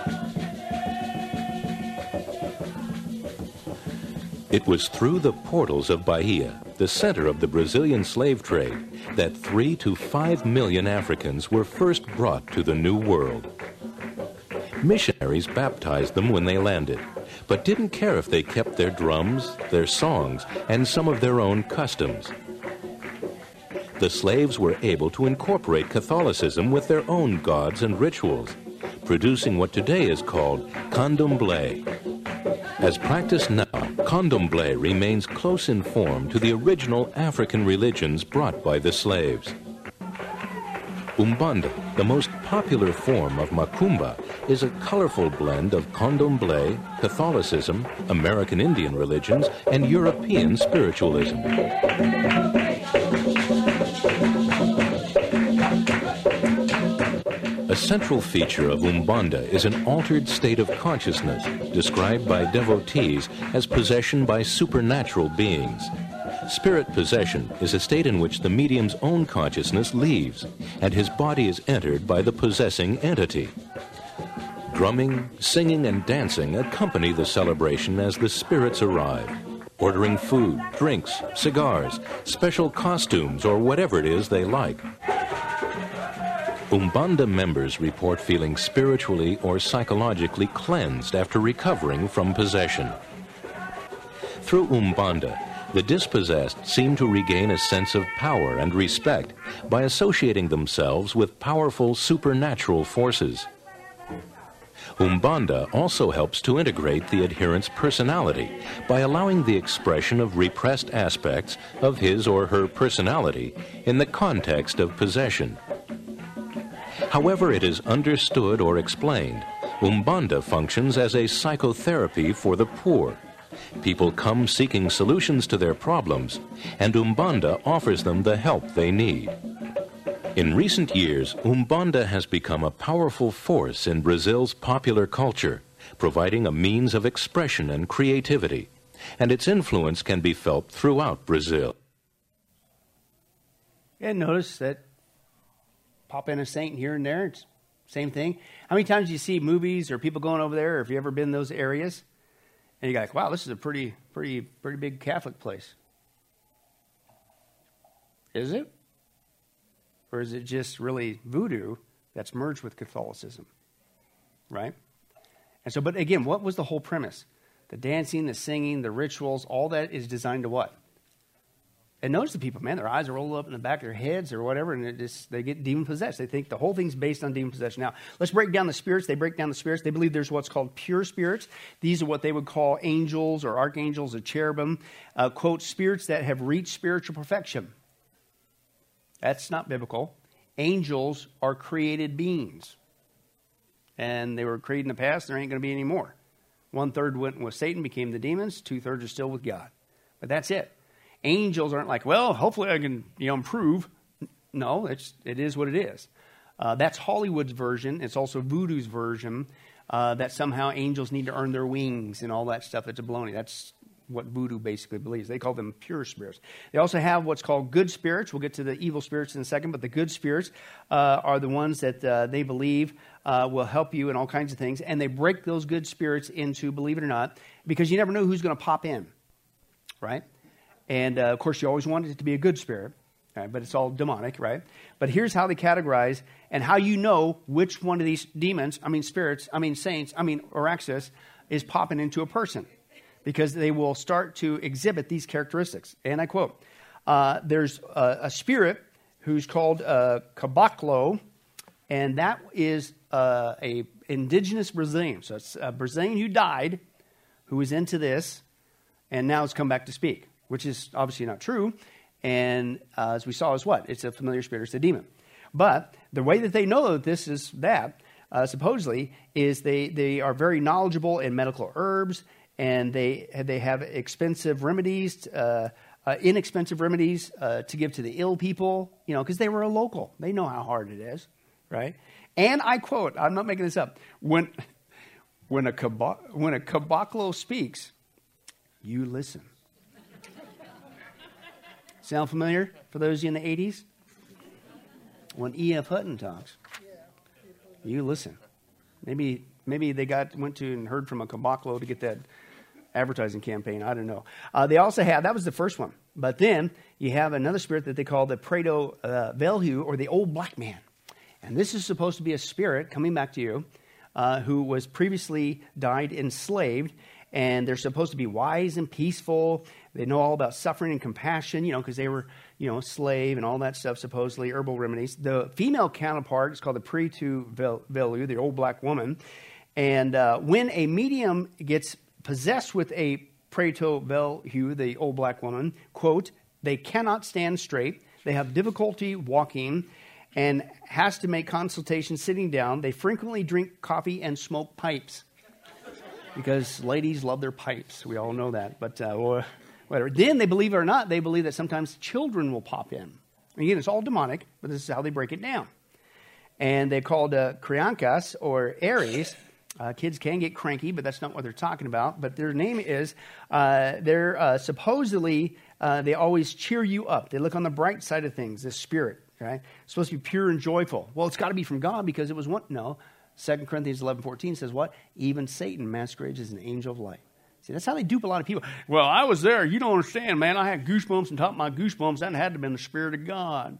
It was through the portals of Bahia, the center of the Brazilian slave trade, that three to five million Africans were first brought to the New World. Missionaries baptized them when they landed, but didn't care if they kept their drums, their songs, and some of their own customs. The slaves were able to incorporate Catholicism with their own gods and rituals, producing what today is called candomblé. As practiced now, candomblé remains close in form to the original African religions brought by the slaves. Umbanda, the most popular form of macumba, is a colorful blend of candomblé, Catholicism, American Indian religions, and European spiritualism. A central feature of Umbanda is an altered state of consciousness, described by devotees as possession by supernatural beings. Spirit possession is a state in which the medium's own consciousness leaves, and his body is entered by the possessing entity. Drumming, singing, and dancing accompany the celebration as the spirits arrive, ordering food, drinks, cigars, special costumes, or whatever it is they like. Umbanda members report feeling spiritually or psychologically cleansed after recovering from possession. Through Umbanda, The dispossessed seem to regain a sense of power and respect by associating themselves with powerful supernatural forces. Umbanda also helps to integrate the adherent's personality by allowing the expression of repressed aspects of his or her personality in the context of possession. However it is understood or explained, Umbanda functions as a psychotherapy for the poor. People come seeking solutions to their problems, and Umbanda offers them the help they need. In recent years, Umbanda has become a powerful force in Brazil's popular culture, providing a means of expression and creativity, and its influence can be felt throughout Brazil. And notice that pop in a saint here and there, it's same thing. How many times do you see movies or people going over there, or if you ever been in those areas, and you're like, wow, this is a pretty, pretty, pretty big Catholic place. Is it? Or is it just really voodoo that's merged with Catholicism? Right? And so, but again, what was the whole premise? The dancing, the singing, the rituals, all that is designed to what? And notice the people, man, their eyes are rolled up in the back of their heads or whatever, and it just, they get demon-possessed. They think the whole thing's based on demon possession. Now, let's break down the spirits. They break down the spirits. They believe there's what's called pure spirits. These are what they would call angels or archangels or cherubim, uh, quote, spirits that have reached spiritual perfection. That's not biblical. Angels are created beings. And they were created in the past. There ain't going to be any more. One-third went with Satan, became the demons. Two-thirds are still with God. But that's it. Angels aren't like, well, hopefully I can, you know, improve. No, it's, it is what it is. Uh, that's Hollywood's version. It's also voodoo's version uh, that somehow angels need to earn their wings and all that stuff. That's a baloney. That's what voodoo basically believes. They call them pure spirits. They also have what's called good spirits. We'll get to the evil spirits in a second, but the good spirits uh, are the ones that uh, they believe uh, will help you in all kinds of things. And they break those good spirits into, believe it or not, because you never know who's going to pop in, right? And, uh, of course, you always want it to be a good spirit, right? But it's all demonic, right? But here's how they categorize and how you know which one of these demons, I mean spirits, I mean saints, I mean Oraxis, is popping into a person. Because they will start to exhibit these characteristics. And I quote, uh, there's a, a spirit who's called uh, Caboclo, and that is uh, a indigenous Brazilian. So it's a Brazilian who died, who was into this, and now has come back to speak, which is obviously not true. And uh, as we saw, is what? It's a familiar spirit. It's a demon. But the way that they know that this is that, uh, supposedly, is they, they are very knowledgeable in medical herbs, and they they have expensive remedies, uh, uh, inexpensive remedies uh, to give to the ill people, you know, because they were a local. They know how hard it is, right? And I quote, I'm not making this up, when when a caboclo, when a caboclo speaks, you listen. Sound familiar for those of you in the eighties? When E F Hutton talks, you listen. Maybe maybe they got went to and heard from a caboclo to get that advertising campaign. I don't know. Uh, they also have, that was the first one. But then you have another spirit that they call the Preto uh, Velho, or the old black man. And this is supposed to be a spirit coming back to you uh, who was previously died enslaved. And they're supposed to be wise and peaceful. They know all about suffering and compassion, you know, because they were, you know, slave and all that stuff, supposedly, herbal remedies. The female counterpart is called the Preto Velho, the old black woman. And uh, when a medium gets possessed with a Preto Velho, the old black woman, quote, they cannot stand straight. They have difficulty walking and has to make consultation sitting down. They frequently drink coffee and smoke pipes because ladies love their pipes. We all know that. But uh, whatever. Then they believe it or not, they believe that sometimes children will pop in. And again, it's all demonic, but this is how they break it down. And they're called uh, Criancas or Aries. Uh, kids can get cranky, but that's not what they're talking about. But their name is, uh, they're uh, supposedly, uh, they always cheer you up. They look on the bright side of things, this spirit, right? It's supposed to be pure and joyful. Well, it's got to be from God because it was one. No, Second Corinthians eleven fourteen says what? Even Satan masquerades as an angel of light. See, that's how they dupe a lot of people. Well, I was there. You don't understand, man. I had goosebumps on top of my goosebumps. That had to have been the Spirit of God.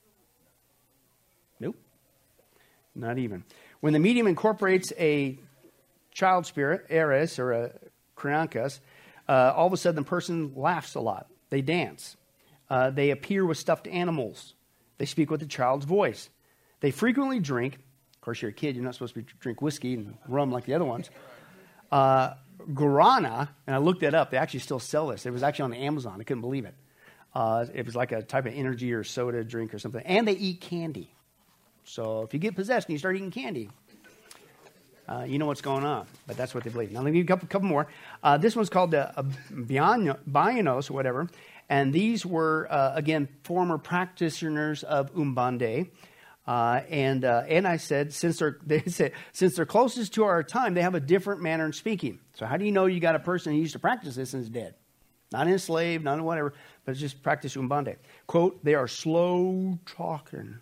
Nope. Not even. When the medium incorporates a child spirit, Aries or a Criancas, uh, all of a sudden the person laughs a lot. They dance. Uh, they appear with stuffed animals. They speak with a child's voice. They frequently drink. Of course, you're a kid. You're not supposed to be, drink whiskey and rum like the other ones. Uh, guarana, and I looked that up. They actually still sell this. It was actually on Amazon. I couldn't believe it. Uh, it was like a type of energy or soda drink or something. And they eat candy. So if you get possessed and you start eating candy, uh, you know what's going on. But that's what they believe. Now, let me give you a couple, couple more. Uh, this one's called the uh, Baianos or whatever. And these were, uh, again, former practitioners of Umbande. Uh, and uh, and I said, since they're they said since they're closest to our time, they have a different manner in speaking. So how do you know you got a person who used to practice this and is dead? Not enslaved, not whatever, but just practice Umbande. Quote, they are slow talking.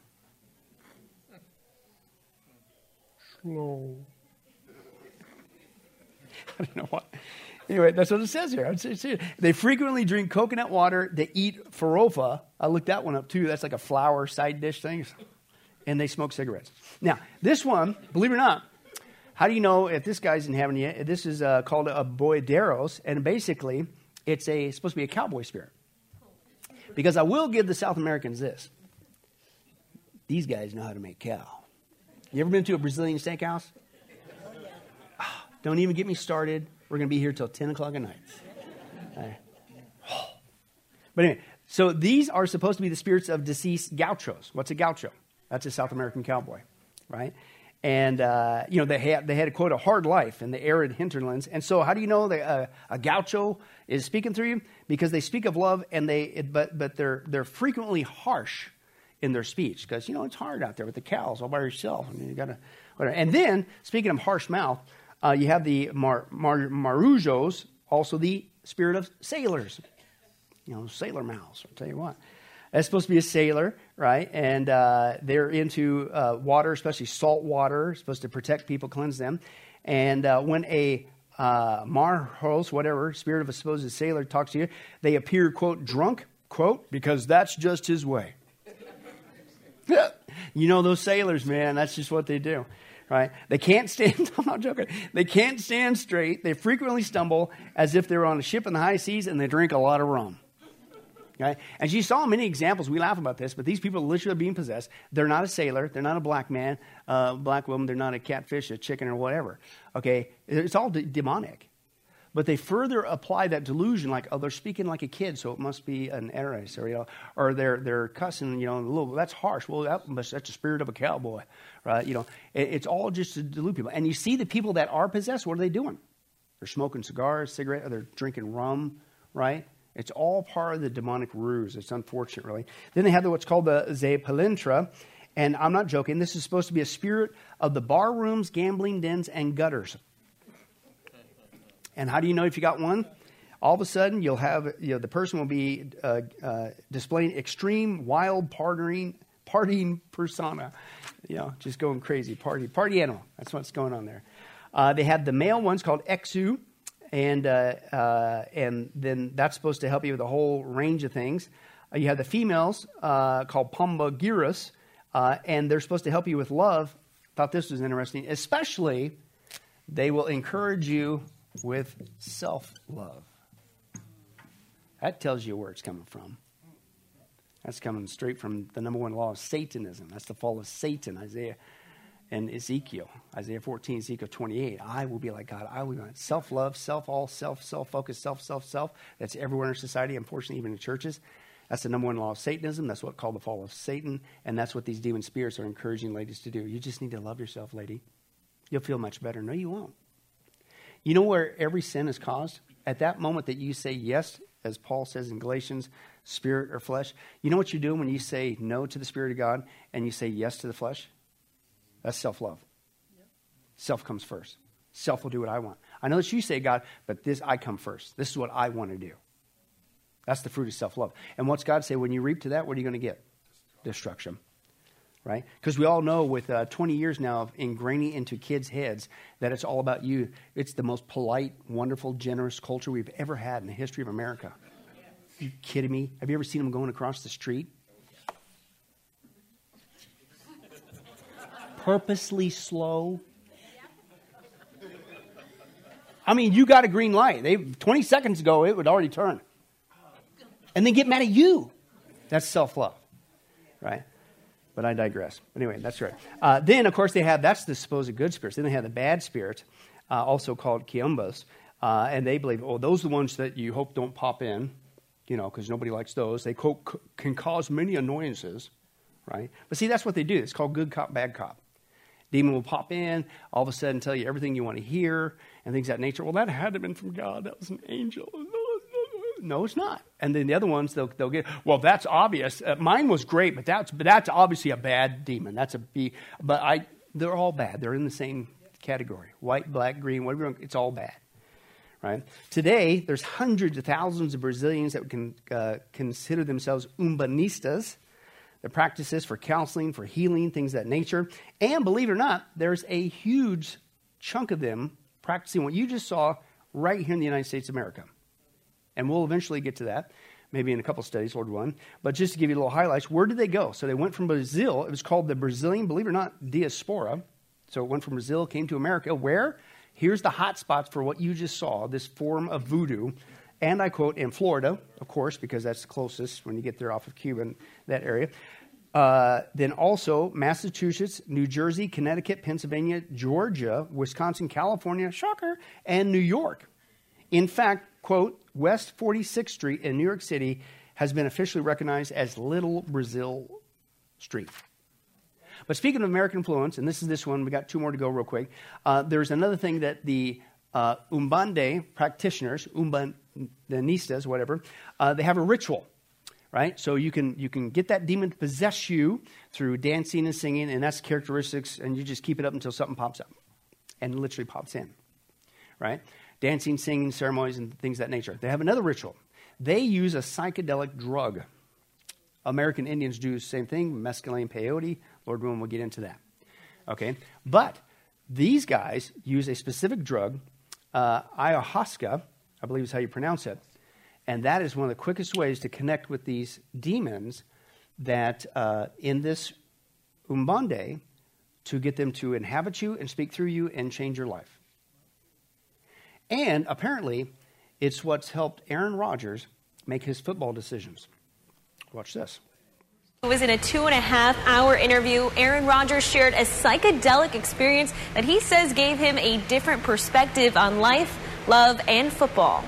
Slow. I don't know what. Anyway, that's what it says here. They frequently drink coconut water. They eat farofa. I looked that one up too. That's like a flour side dish thing. And they smoke cigarettes. Now, this one, believe it or not, how do you know if this guy's in heaven yet? This is uh, called a boideros, and basically, it's a it's supposed to be a cowboy spirit. Because I will give the South Americans this. These guys know how to make cow. You ever been to a Brazilian steakhouse? Oh, don't even get me started. We're going to be here till ten o'clock at night. Right. But anyway, so these are supposed to be the spirits of deceased gauchos. What's a gaucho? That's a South American cowboy, right? And, uh, you know, they had, they had a, quote, a hard life in the arid hinterlands. And so how do you know that uh, a gaucho is speaking through you? Because they speak of love, and they, it, but but they're they're frequently harsh in their speech. Because, you know, it's hard out there with the cows all by yourself. I mean, you got to, whatever. And then, speaking of harsh mouth, uh, you have the mar, mar, marujos, also the spirit of sailors. You know, sailor mouths, I'll tell you what. That's supposed to be a sailor, right? And uh, they're into uh, water, especially salt water, supposed to protect people, cleanse them. And uh, when a uh, marjos, whatever, spirit of a supposed sailor talks to you, they appear, quote, drunk, quote, because that's just his way. You know those sailors, man, that's just what they do, right? They can't stand, I'm not joking, they can't stand straight. They frequently stumble as if they're on a ship in the high seas, and they drink a lot of rum. Okay? And you saw many examples. We laugh about this, but these people are literally being possessed. They're not a sailor. They're not a black man, uh, black woman. They're not a catfish, a chicken, or whatever. Okay? It's all de- demonic. But they further apply that delusion, like, oh, they're speaking like a kid, so it must be an eres, or you know, or they're they're cussing, you know, a little. That's harsh. Well, that, that's the spirit of a cowboy, right? You know, it, it's all just to delude people. And you see the people that are possessed. What are they doing? They're smoking cigars, cigarettes. Or they're drinking rum, right? It's all part of the demonic ruse. It's unfortunate, really. Then they have what's called the Zepalintra. And I'm not joking. This is supposed to be a spirit of the bar rooms, gambling dens, and gutters. And how do you know if you got one? All of a sudden, you'll have, you know, the person will be uh, uh, displaying extreme, wild, partying, partying persona. You know, just going crazy. Party, party animal. That's what's going on there. Uh, they have the male ones called Exu. And uh, uh, and then that's supposed to help you with a whole range of things. Uh, you have the females uh, called Pomba Giras, uh, and they're supposed to help you with love. Thought this was interesting. Especially, they will encourage you with self-love. That tells you where it's coming from. That's coming straight from the number one law of Satanism. That's the fall of Satan, Isaiah. And Ezekiel, Isaiah fourteen, Ezekiel twenty-eight, I will be like God. I will be like self-love, self-all, self, self-focus, self, self, self. That's everywhere in our society, unfortunately, even in churches. That's the number one law of Satanism. That's what's called the fall of Satan. And that's what these demon spirits are encouraging ladies to do. You just need to love yourself, lady. You'll feel much better. No, you won't. You know where every sin is caused? At that moment that you say yes, as Paul says in Galatians, spirit or flesh. You know what you're doing when you say no to the Spirit of God and you say yes to the flesh? That's self-love. Yep. Self comes first. Self will do what I want. I know that you say, God, but this, I come first. This is what I want to do. That's the fruit of self-love. And what's God say? When you reap to that, what are you going to get? Destruction. Right? Because we all know with uh, twenty years now of ingraining into kids' heads that it's all about you. It's the most polite, wonderful, generous culture we've ever had in the history of America. Are you kidding me? Have you ever seen them going across the street? Purposely slow. I mean, you got a green light. They twenty seconds ago, it would already turn. and then get mad at you. That's self-love, right? But I digress. Anyway, that's right. Uh, then, of course, they have, that's the supposed good spirits. Then they have the bad spirits, uh, also called quimbas. Uh, and they believe, oh, those are the ones that you hope don't pop in, you know, because nobody likes those. They co- can cause many annoyances, right? But see, that's what they do. It's called good cop, bad cop. Demon will pop in, all of a sudden tell you everything you want to hear, and things of that nature. Well, that had to have been from God. That was an angel. No, it's not. And then the other ones, they'll, they'll get, well, that's obvious. Uh, mine was great, but that's but that's obviously a bad demon. That's a B. But I, they're all bad. They're in the same category. White, black, green, whatever. It's all bad, right? Today, there's hundreds of thousands of Brazilians that can uh, consider themselves umbanistas. The practices for counseling, for healing, things of that nature. And believe it or not, there's a huge chunk of them practicing what you just saw right here in the United States of America. And we'll eventually get to that, maybe in a couple studies, Lord willing. But just to give you a little highlights, where did they go? So they went from Brazil. It was called the Brazilian, believe it or not, diaspora. So it went from Brazil, came to America. Where? Here's the hot spots for what you just saw, this form of voodoo. And I quote, in Florida, of course, because that's the closest when you get there off of Cuba and that area. Uh, then also Massachusetts, New Jersey, Connecticut, Pennsylvania, Georgia, Wisconsin, California, shocker, and New York. In fact, quote, West forty-sixth Street in New York City has been officially recognized as Little Brazil Street. But speaking of American influence, and this is this one, we got two more to go real quick. Uh, there's another thing that the uh, Umbanda practitioners, Umbandanistas, whatever, uh, they have a ritual, right? So you can you can get that demon to possess you through dancing and singing, and that's characteristics, and you just keep it up until something pops up, and literally pops in, right? Dancing, singing, ceremonies, and things of that nature. They have another ritual. They use a psychedelic drug. American Indians do the same thing, mescaline peyote. Lord willing, we'll get into that. Okay? But these guys use a specific drug, uh, ayahuasca, I believe is how you pronounce it. And that is one of the quickest ways to connect with these demons that uh, in this Umbanda to get them to inhabit you and speak through you and change your life. And apparently, it's what's helped Aaron Rodgers make his football decisions. Watch this. It was in a two and a half hour interview. Aaron Rodgers shared a psychedelic experience that he says gave him a different perspective on life, love, and football.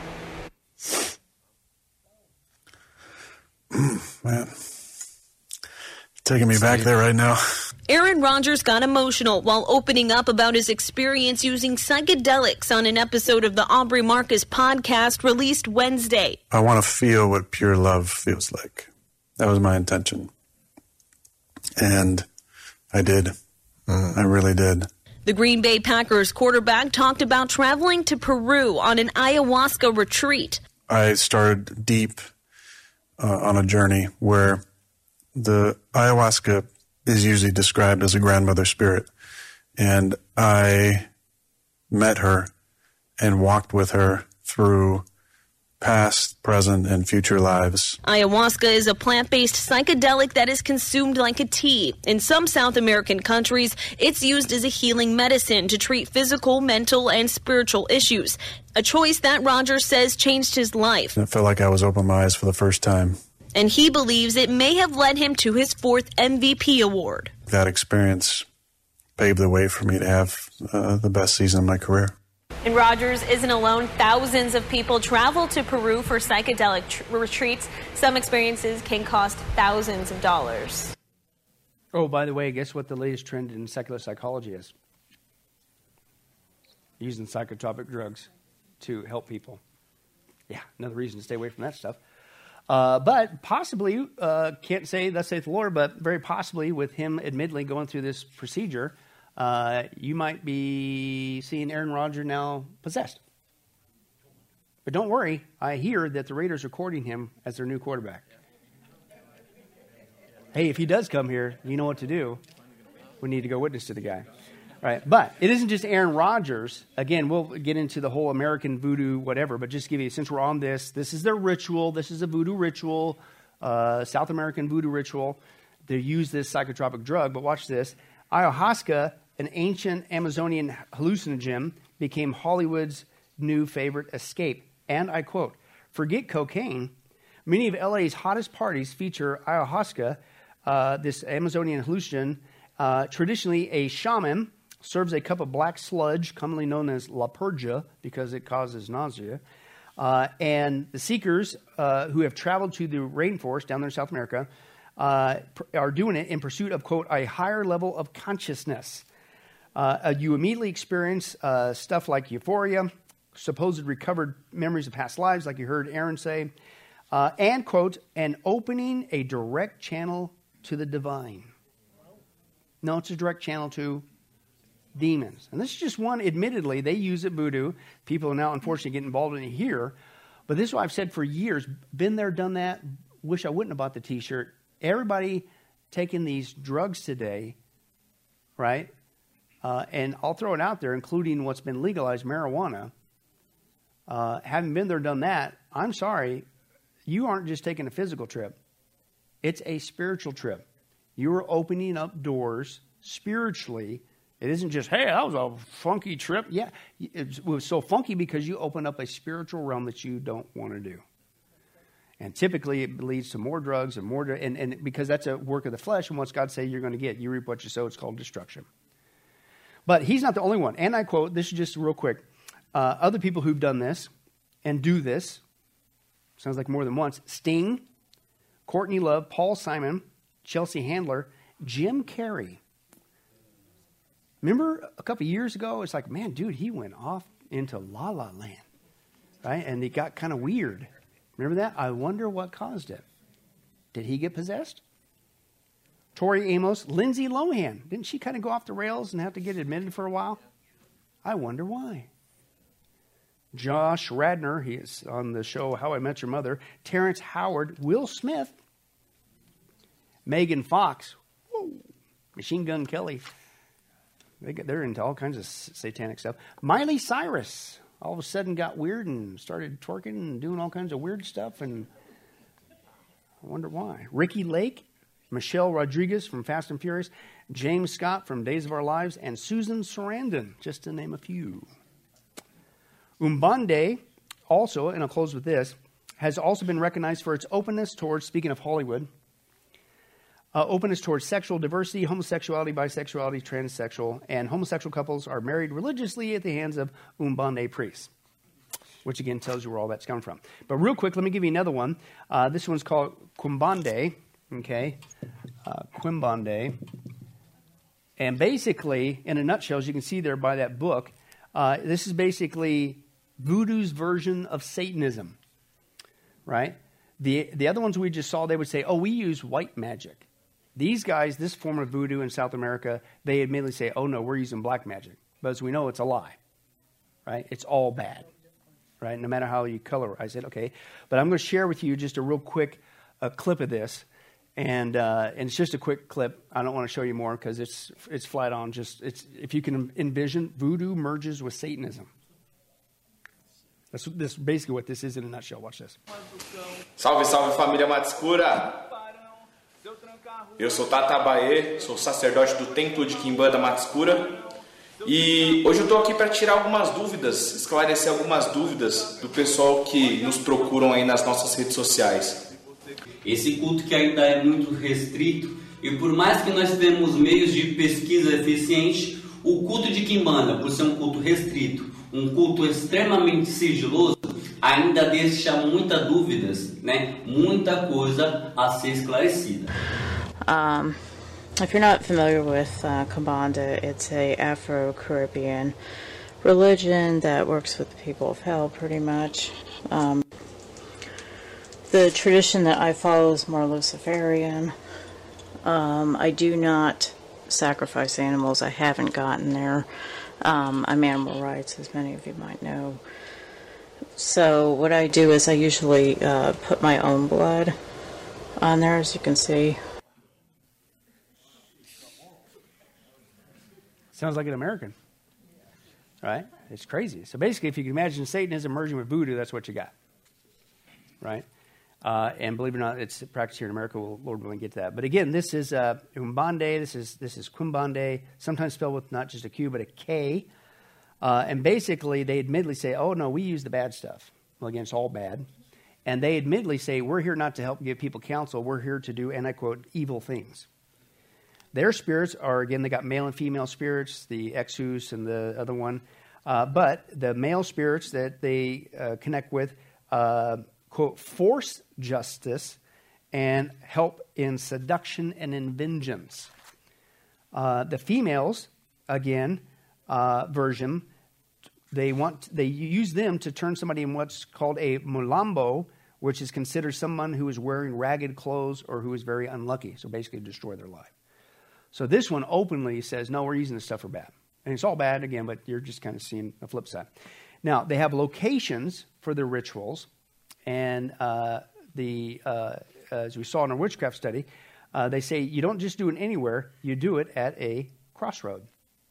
Man, taking me back there right now. Aaron Rodgers got emotional while opening up about his experience using psychedelics on an episode of the Aubrey Marcus podcast released Wednesday. I want to feel what pure love feels like. That was my intention. And I did. Mm. I really did. The Green Bay Packers quarterback talked about traveling to Peru on an ayahuasca retreat. I started deep uh, on a journey where the ayahuasca is usually described as a grandmother spirit. And I met her and walked with her through past, present, and future lives. Ayahuasca is a plant-based psychedelic that is consumed like a tea. In some South American countries, it's used as a healing medicine to treat physical, mental, and spiritual issues. A choice that Rodgers says changed his life. It felt like I was opening my eyes for the first time. And he believes it may have led him to his fourth M V P award. That experience paved the way for me to have uh, the best season of my career. And Rodgers isn't alone. Thousands of people travel to Peru for psychedelic tr- retreats. Some experiences can cost thousands of dollars. Oh, by the way, guess what the latest trend in secular psychology is? Using psychotropic drugs to help people. Yeah, another reason to stay away from that stuff. Uh, but possibly, uh, can't say thus saith the Lord, but very possibly with him admittedly going through this procedure, uh, you might be seeing Aaron Rodgers now possessed. But don't worry, I hear that the Raiders are courting him as their new quarterback. Hey, if he does come here, you know what to do. We need to go witness to the guy. Right, but it isn't just Aaron Rodgers. Again, we'll get into the whole American voodoo, whatever, but just to give you, since we're on this, this is their ritual. This is a voodoo ritual, uh, South American voodoo ritual. They use this psychotropic drug, but watch this. Ayahuasca, an ancient Amazonian hallucinogen, became Hollywood's new favorite escape. And I quote, forget cocaine. Many of L A's hottest parties feature ayahuasca, uh, this Amazonian hallucinogen. Uh, traditionally, a shaman serves a cup of black sludge, commonly known as La Purga, because it causes nausea. Uh, and the seekers uh, who have traveled to the rainforest down there in South America uh, pr- are doing it in pursuit of, quote, a higher level of consciousness. Uh, you immediately experience uh, stuff like euphoria, supposed recovered memories of past lives, like you heard Aaron say, uh, and, quote, and opening a direct channel to the divine. No, it's a direct channel to demons. And this is just one, admittedly, they use it voodoo. People are now, unfortunately, getting involved in it here. But this is what I've said for years. Been there, done that. Wish I wouldn't have bought the T-shirt. Everybody taking these drugs today, right? Uh, and I'll throw it out there, including what's been legalized, marijuana. Uh, having been there, done that, I'm sorry, you aren't just taking a physical trip. It's a spiritual trip. You are opening up doors spiritually. It isn't just, hey, that was a funky trip. Yeah, it was so funky because you open up a spiritual realm that you don't want to do. And typically it leads to more drugs and more, and, and because that's a work of the flesh, and what's God say you're going to get? You reap what you sow. It's called destruction. But he's not the only one. And I quote, this is just real quick. Uh, other people who've done this and do this, sounds like more than once, Sting, Courtney Love, Paul Simon, Chelsea Handler, Jim Carrey. Remember a couple years ago, it's like, man, dude, he went off into La La Land, right? And it got kind of weird. Remember that? I wonder what caused it. Did he get possessed? Tori Amos, Lindsay Lohan. Didn't she kind of go off the rails and have to get admitted for a while? I wonder why. Josh Radnor, he is on the show How I Met Your Mother. Terrence Howard, Will Smith, Megan Fox, whoa, Machine Gun Kelly. They get, they're into all kinds of satanic stuff. Miley Cyrus all of a sudden got weird and started twerking and doing all kinds of weird stuff, and I wonder why. Ricky Lake, Michelle Rodriguez from Fast and Furious, James Scott from Days of Our Lives, and Susan Sarandon, just to name a few. Umbande, also, and I'll close with this, has also been recognized for its openness towards, speaking of Hollywood, uh, openness towards sexual diversity, homosexuality, bisexuality, transsexual, and homosexual couples are married religiously at the hands of Umbande priests, which again tells you where all that's coming from. But real quick, let me give you another one. Uh, this one's called Quimbande, okay? Uh, Quimbande. And basically, in a nutshell, as you can see there by that book, uh, this is basically voodoo's version of Satanism, right? The the other ones we just saw, they would say, oh, we use white magic. These guys, this form of voodoo in South America, they immediately say, oh, no, we're using black magic. But as we know, it's a lie, right? It's all bad, right? No matter how you colorize it, okay? But I'm going to share with you just a real quick uh, clip of this. And uh, and it's just a quick clip. I don't want to show you more because it's it's flat on. Just it's if you can envision, voodoo merges with Satanism. That's this basically what this is in a nutshell. Watch this. Salve, salve família Matscura. Eu sou Tata Baê, sou sacerdote do Templo de Quimbanda Matscura. E hoje eu estou aqui para tirar algumas dúvidas, esclarecer algumas dúvidas do pessoal que nos procuram aí nas nossas redes sociais. Esse culto que ainda é muito restrito, e por mais que nós temos meios de pesquisa eficiente, o culto de Quimbanda, por ser um culto restrito, um culto extremamente sigiloso, ainda deixa muitas dúvidas, né? Muita coisa a ser esclarecida. Um, if you're not familiar with uh, Quimbanda, it's a Afro-Caribbean religion that works with the people of hell, pretty much. Um, The tradition that I follow is more Luciferian. Um, I do not sacrifice animals. I haven't gotten there. Um, I'm animal rights, as many of you might know. So what I do is I usually uh, put my own blood on there, as you can see. Sounds like an American, right? It's crazy. So basically, if you can imagine Satanism merging with voodoo, that's what you got, right? Uh, and believe it or not, it's practiced here in America. We'll, Lord willing, get to that. But again, this is uh, Umbande. This is this is Quimbande, sometimes spelled with not just a Q, but a K. Uh, and basically, they admittedly say, oh, no, we use the bad stuff. Well, again, it's all bad. And they admittedly say, we're here not to help give people counsel. We're here to do, and I quote, evil things. Their spirits are, again, they got male and female spirits, the Exus and the other one. Uh, but the male spirits that they uh, connect with, uh, quote, force justice and help in seduction and in vengeance. Uh, the females, again, uh, version, they want they use them to turn somebody in what's called a mulambo, which is considered someone who is wearing ragged clothes or who is very unlucky. So basically destroy their life. So this one openly says, no, we're using this stuff for bad. And it's all bad, again, but you're just kind of seeing the flip side. Now, they have locations for their rituals. And uh, the uh, as we saw in our witchcraft study, uh, they say you don't just do it anywhere, you do it at a crossroad.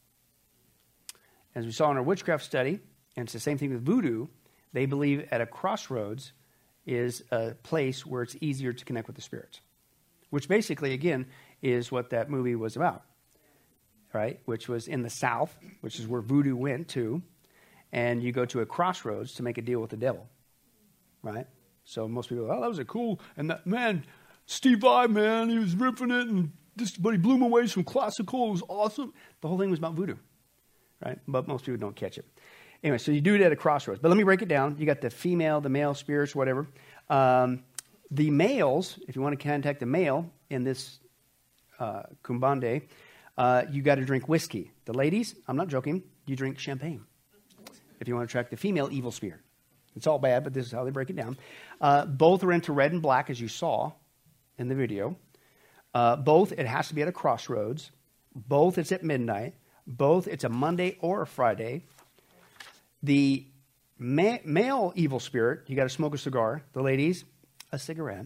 As we saw in our witchcraft study, and it's the same thing with voodoo, they believe at a crossroads is a place where it's easier to connect with the spirits. Which basically, again, is what that movie was about. Right? Which was in the South, which is where voodoo went to. And you go to a crossroads to make a deal with the devil. Right? So most people go, oh, that was a cool, and that, man, Steve Vai, man, he was ripping it, and this, but he blew my way from classical, it was awesome. The whole thing was about voodoo. Right? But most people don't catch it. Anyway, so you do it at a crossroads. But let me break it down. You got the female, the male spirits, whatever. Um, the males, if you want to contact the male in this uh, Kumbande, uh, you got to drink whiskey. The ladies, I'm not joking, you drink champagne. If you want to attract the female evil spirit. It's all bad, but this is how they break it down. Uh, both are into red and black, as you saw in the video. Uh, both, it has to be at a crossroads. Both, it's at midnight. Both, it's a Monday or a Friday. The ma- male evil spirit, you got to smoke a cigar. The ladies, a cigarette.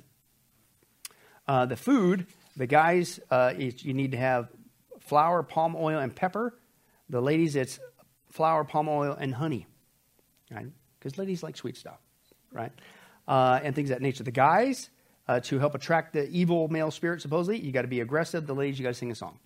Uh, the food, the guys, uh, you need to have flour, palm oil, and pepper. The ladies, it's flour, palm oil, and honey. Right? Because ladies like sweet stuff, right? Uh, and things of that nature. The guys, uh, to help attract the evil male spirit, supposedly, you got to be aggressive. The ladies, you got to sing a song.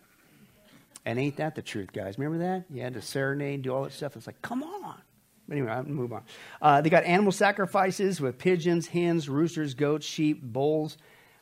And ain't that the truth, guys? Remember that? You had to serenade, do all that stuff. It's like, come on. But anyway, I'll move on. Uh, they got animal sacrifices with pigeons, hens, roosters, goats, sheep, bulls.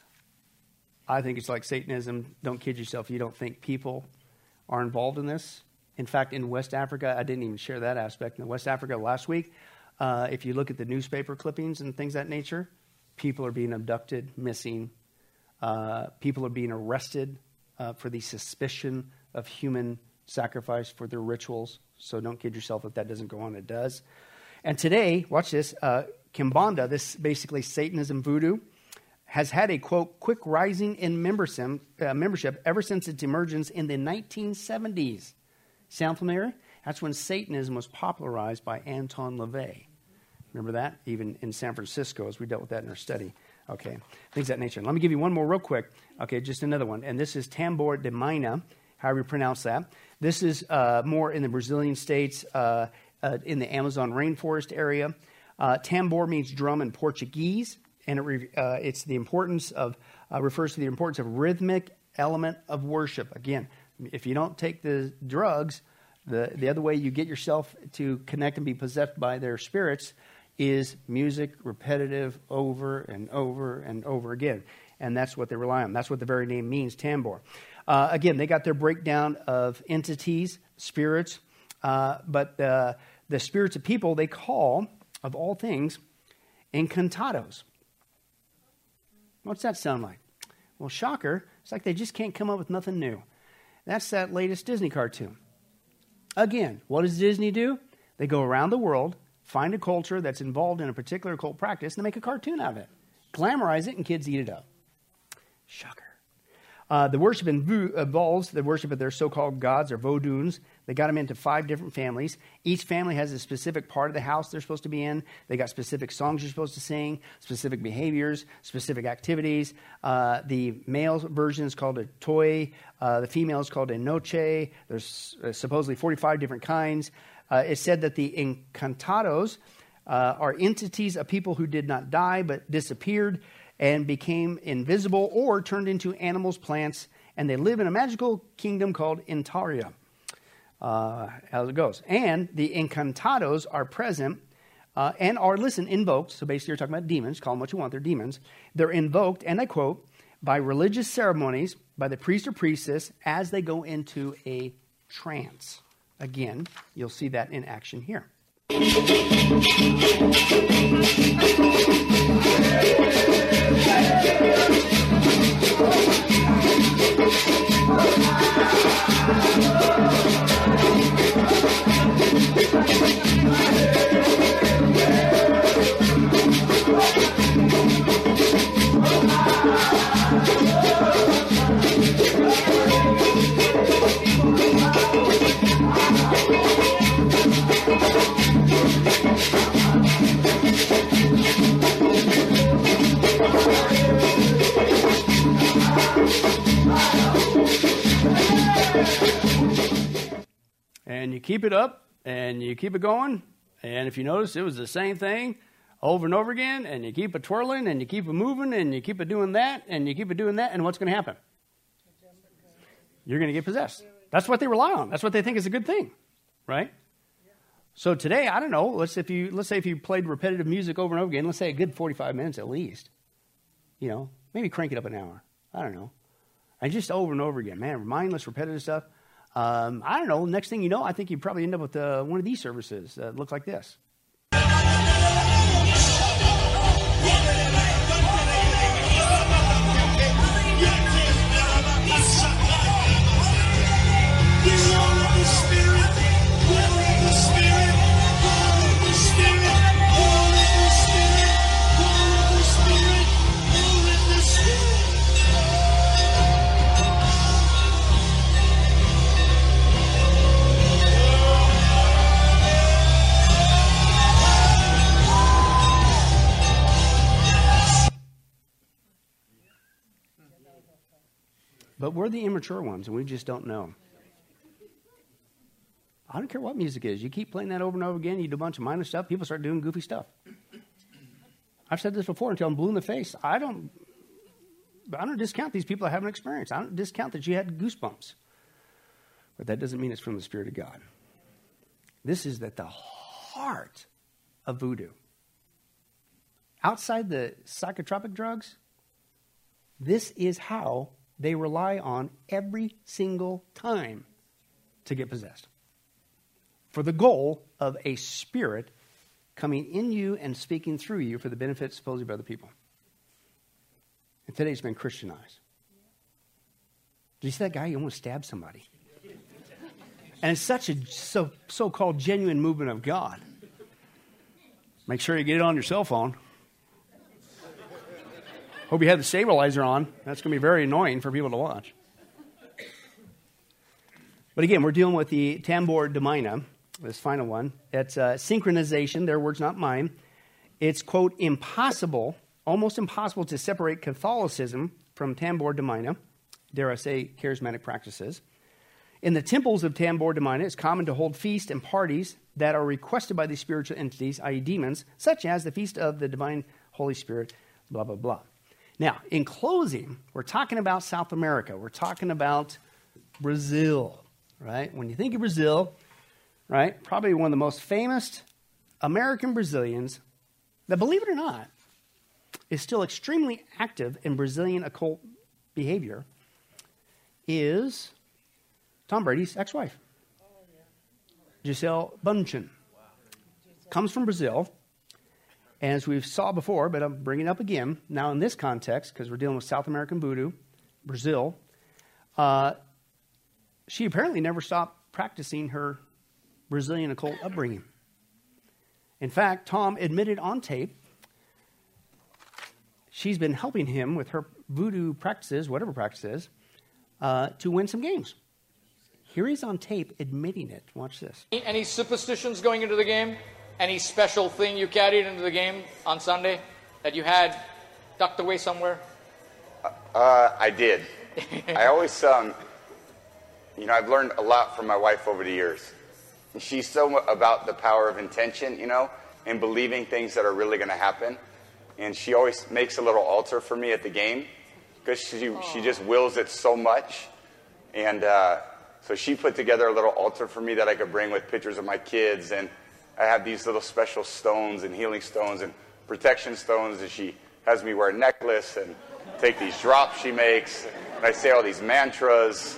I think it's like Satanism. Don't kid yourself. You don't think people are involved in this. In fact, in West Africa, I didn't even share that aspect. In West Africa last week, uh, if you look at the newspaper clippings and things of that nature, people are being abducted, missing. Uh, people are being arrested uh, for the suspicion of human sacrifice for their rituals. So don't kid yourself if that doesn't go on. It does. And today, watch this, uh, Kimbanda, this basically Satanism voodoo, has had a, quote, quick rising in membership, uh, membership ever since its emergence in the nineteen seventies. Sound familiar? That's when Satanism was popularized by Anton LaVey. Remember that? Even in San Francisco, as we dealt with that in our study. Okay, things of that nature. Let me give you one more real quick. Okay, just another one. And this is Tambor de Maina, however you pronounce that. This is uh, more in the Brazilian states, uh, uh, in the Amazon rainforest area. Uh, tambor means drum in Portuguese, and it re- uh, it's the importance of, uh, refers to the importance of rhythmic element of worship. Again, if you don't take the drugs, the, the other way you get yourself to connect and be possessed by their spirits is music, repetitive, over and over and over again. And that's what they rely on. That's what the very name means, tambor. Uh, again, they got their breakdown of entities, spirits, uh, but uh, the spirits of people they call, of all things, encantados. What's that sound like? Well, shocker, it's like they just can't come up with nothing new. That's that latest Disney cartoon. Again, what does Disney do? They go around the world, find a culture that's involved in a particular cult practice, and they make a cartoon out of it. Glamorize it, and kids eat it up. Shocker. Uh, the worship involves the worship of their so-called gods or vodouns. They got them into five different families. Each family has a specific part of the house they're supposed to be in. They got specific songs you're supposed to sing, specific behaviors, specific activities. Uh, the male version is called a toy. Uh, the female is called a noche. There's uh, supposedly forty-five different kinds. Uh, it's said that the encantados uh, are entities of people who did not die but disappeared and became invisible or turned into animals, plants, and they live in a magical kingdom called Intaria, uh, as it goes. And the encantados are present uh, and are, listen, invoked. So basically you're talking about demons. Call them what you want. They're demons. They're invoked, and I quote, by religious ceremonies, by the priest or priestess, as they go into a trance. Again, you'll see that in action here. And you keep it up, and you keep it going, and if you notice, it was the same thing over and over again, and you keep it twirling, and you keep it moving, and you keep it doing that, and you keep it doing that, and what's going to happen? You're going to get possessed. That's what they rely on. That's what they think is a good thing, right? So today, I don't know, let's if you let's say if you played repetitive music over and over again, let's say a good forty-five minutes at least, you know, maybe crank it up an hour. I don't know. And just over and over again, man, mindless, repetitive stuff. Um, I don't know. Next thing you know, I think you probably end up with uh, one of these services that looks like this. But we're the immature ones, and we just don't know. I don't care what music is. You keep playing that over and over again, you do a bunch of mindless stuff, people start doing goofy stuff. I've said this before until I'm blue in the face. I don't, I don't discount these people that have an experience. I don't discount that you had goosebumps. But that doesn't mean it's from the Spirit of God. This is at the heart of voodoo. Outside the psychotropic drugs, this is how they rely on every single time to get possessed. For the goal of a spirit coming in you and speaking through you for the benefit supposedly of other people. And today it's been Christianized. Did you see that guy? You almost stabbed somebody. And it's such a so, so-called genuine movement of God. Make sure you get it on your cell phone. Hope you have the stabilizer on. That's going to be very annoying for people to watch. But again, we're dealing with the tambor domina, this final one. It's uh, synchronization, their words, not mine. It's, quote, impossible, almost impossible to separate Catholicism from tambor domina, dare I say, charismatic practices. In the temples of tambor domina, it's common to hold feasts and parties that are requested by these spiritual entities, that is demons, such as the Feast of the Divine Holy Spirit, blah, blah, blah. Now, in closing, we're talking about South America. We're talking about Brazil, right? When you think of Brazil, right, probably one of the most famous American Brazilians that, believe it or not, is still extremely active in Brazilian occult behavior is Tom Brady's ex-wife, Gisele Bündchen. Comes from Brazil. As we've saw before, but I'm bringing it up again, now in this context, because we're dealing with South American voodoo, Brazil, uh, she apparently never stopped practicing her Brazilian occult upbringing. In fact, Tom admitted on tape she's been helping him with her voodoo practices, whatever practices, uh, to win some games. Here he's on tape admitting it. Watch this. Any superstitions going into the game? Any special thing you carried into the game on Sunday that you had tucked away somewhere? Uh, I did. I always, um, you know, I've learned a lot from my wife over the years. She's so about the power of intention, you know, and believing things that are really going to happen. And she always makes a little altar for me at the game because she, oh. she just wills it so much. And uh, so she put together a little altar for me that I could bring with pictures of my kids and I have these little special stones and healing stones and protection stones, and she has me wear a necklace and take these drops she makes, and I say all these mantras.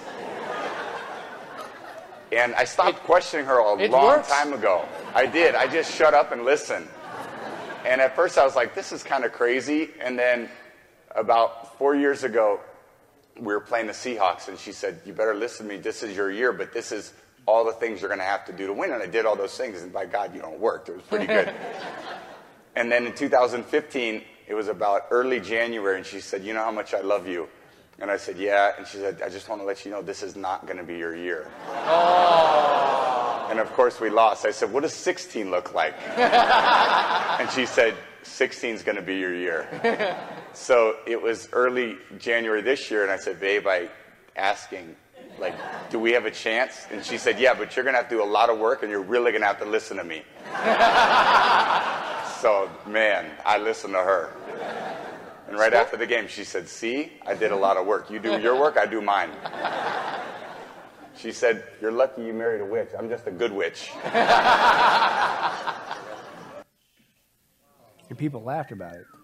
And I stopped it, questioning her a long works. time ago. I did. I just shut up and listened. And at first I was like, this is kind of crazy. And then about four years ago, we were playing the Seahawks, and she said, you better listen to me. This is your year, but this is all the things you're going to have to do to win. And I did all those things, and by God, you know, it worked. It was pretty good. And then in two thousand fifteen, it was about early January, and she said, you know how much I love you? And I said, yeah. And she said, I just want to let you know this is not going to be your year. Oh. And of course we lost. I said, what does sixteen look like? And she said, sixteen is going to be your year. So it was early January this year, and I said, babe, I asking, like, do we have a chance? And she said, yeah, but you're going to have to do a lot of work, and you're really going to have to listen to me. So, man, I listened to her. And right after the game, she said, see, I did a lot of work. You do your work, I do mine. She said, you're lucky you married a witch. I'm just a good witch. And people laughed about it.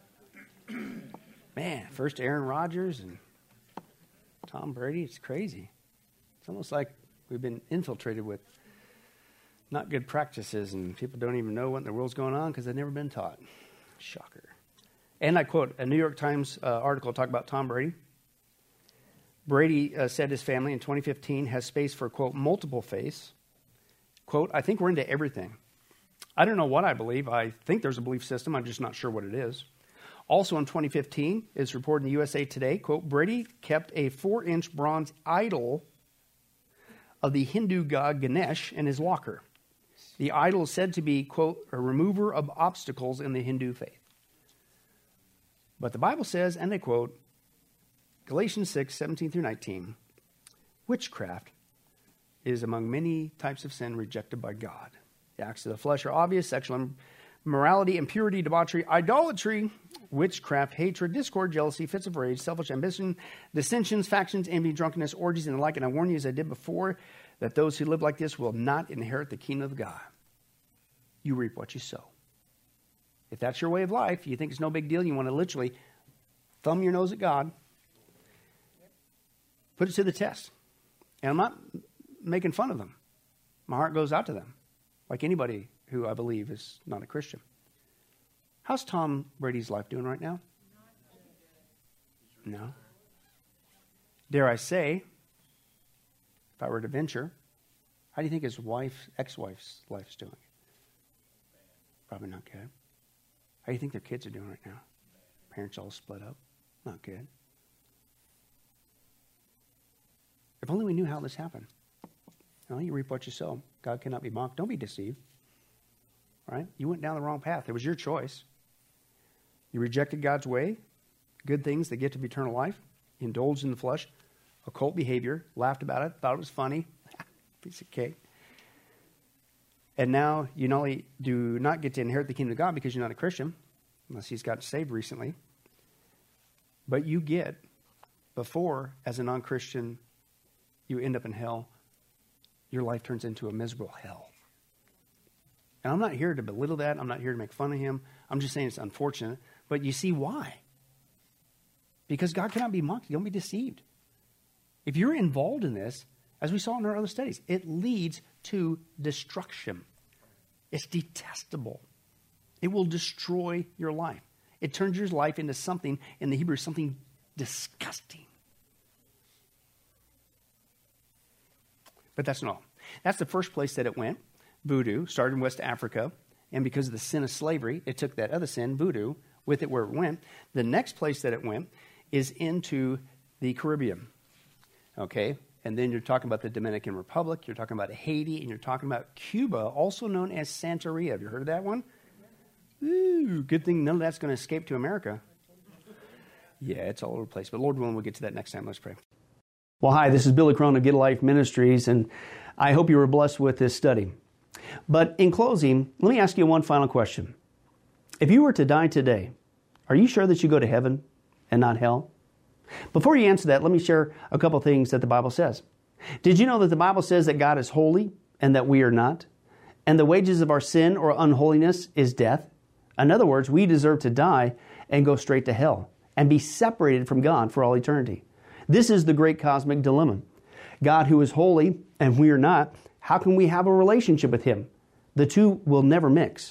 Man, first Aaron Rodgers and Tom Brady, it's crazy. It's almost like we've been infiltrated with not good practices, and people don't even know what in the world's going on because they've never been taught. Shocker. And I quote a New York Times uh, article talking about Tom Brady. Brady uh, said his family in twenty fifteen has space for, quote, multiple faiths. Quote, I think we're into everything. I don't know what I believe. I think there's a belief system. I'm just not sure what it is. Also in twenty fifteen, it's reported in the U S A Today, quote, Brady kept a four-inch bronze idol of the Hindu god Ganesh in his locker. The idol is said to be, quote, a remover of obstacles in the Hindu faith. But the Bible says, and I quote, Galatians six, seventeen through nineteen, witchcraft is among many types of sin rejected by God. The acts of the flesh are obvious: sexual immorality, impurity, debauchery, idolatry, witchcraft, hatred, discord, jealousy, fits of rage, selfish ambition, dissensions, factions, envy, drunkenness, orgies, and the like. And I warn you, as I did before, that those who live like this will not inherit the kingdom of God. You reap what you sow. If that's your way of life, you think it's no big deal, you want to literally thumb your nose at God, put it to the test. And I'm not making fun of them. My heart goes out to them, like anybody who I believe is not a Christian. How's Tom Brady's life doing right now? No. Dare I say, if I were to venture, how do you think his wife, ex-wife's life's doing? Probably not good. How do you think their kids are doing right now? Parents all split up. Not good. If only we knew how this happened. Well, you reap what you sow. God cannot be mocked. Don't be deceived. Right? You went down the wrong path. It was your choice. You rejected God's way, good things that get to eternal life. You indulged in the flesh, occult behavior, laughed about it, thought it was funny. Piece of cake. And now you not only do not get to inherit the kingdom of God because you're not a Christian, unless he's gotten saved recently, but you get, before, as a non-Christian, you end up in hell, your life turns into a miserable hell. And I'm not here to belittle that. I'm not here to make fun of him. I'm just saying it's unfortunate. But you see why. Because God cannot be mocked. Don't be deceived. If you're involved in this, as we saw in our other studies, it leads to destruction. It's detestable. It will destroy your life. It turns your life into something, in the Hebrew, something disgusting. But that's not all. That's the first place that it went. Voodoo started in West Africa, and because of the sin of slavery, it took that other sin, voodoo, with it where it went. The next place that it went is into the Caribbean. Okay? And then you're talking about the Dominican Republic, you're talking about Haiti, and you're talking about Cuba, also known as Santeria. Have you heard of that one? Ooh, good thing none of that's going to escape to America. Yeah, it's all over the place. But Lord willing, we'll get to that next time. Let's pray. Well, hi, this is Billy Crone of Get a Life Ministries, and I hope you were blessed with this study. But in closing, let me ask you one final question. If you were to die today, are you sure that you go to heaven and not hell? Before you answer that, let me share a couple things that the Bible says. Did you know that the Bible says that God is holy and that we are not? And the wages of our sin or unholiness is death. In other words, we deserve to die and go straight to hell and be separated from God for all eternity. This is the great cosmic dilemma. God, who is holy and we are not, how can we have a relationship with Him? The two will never mix.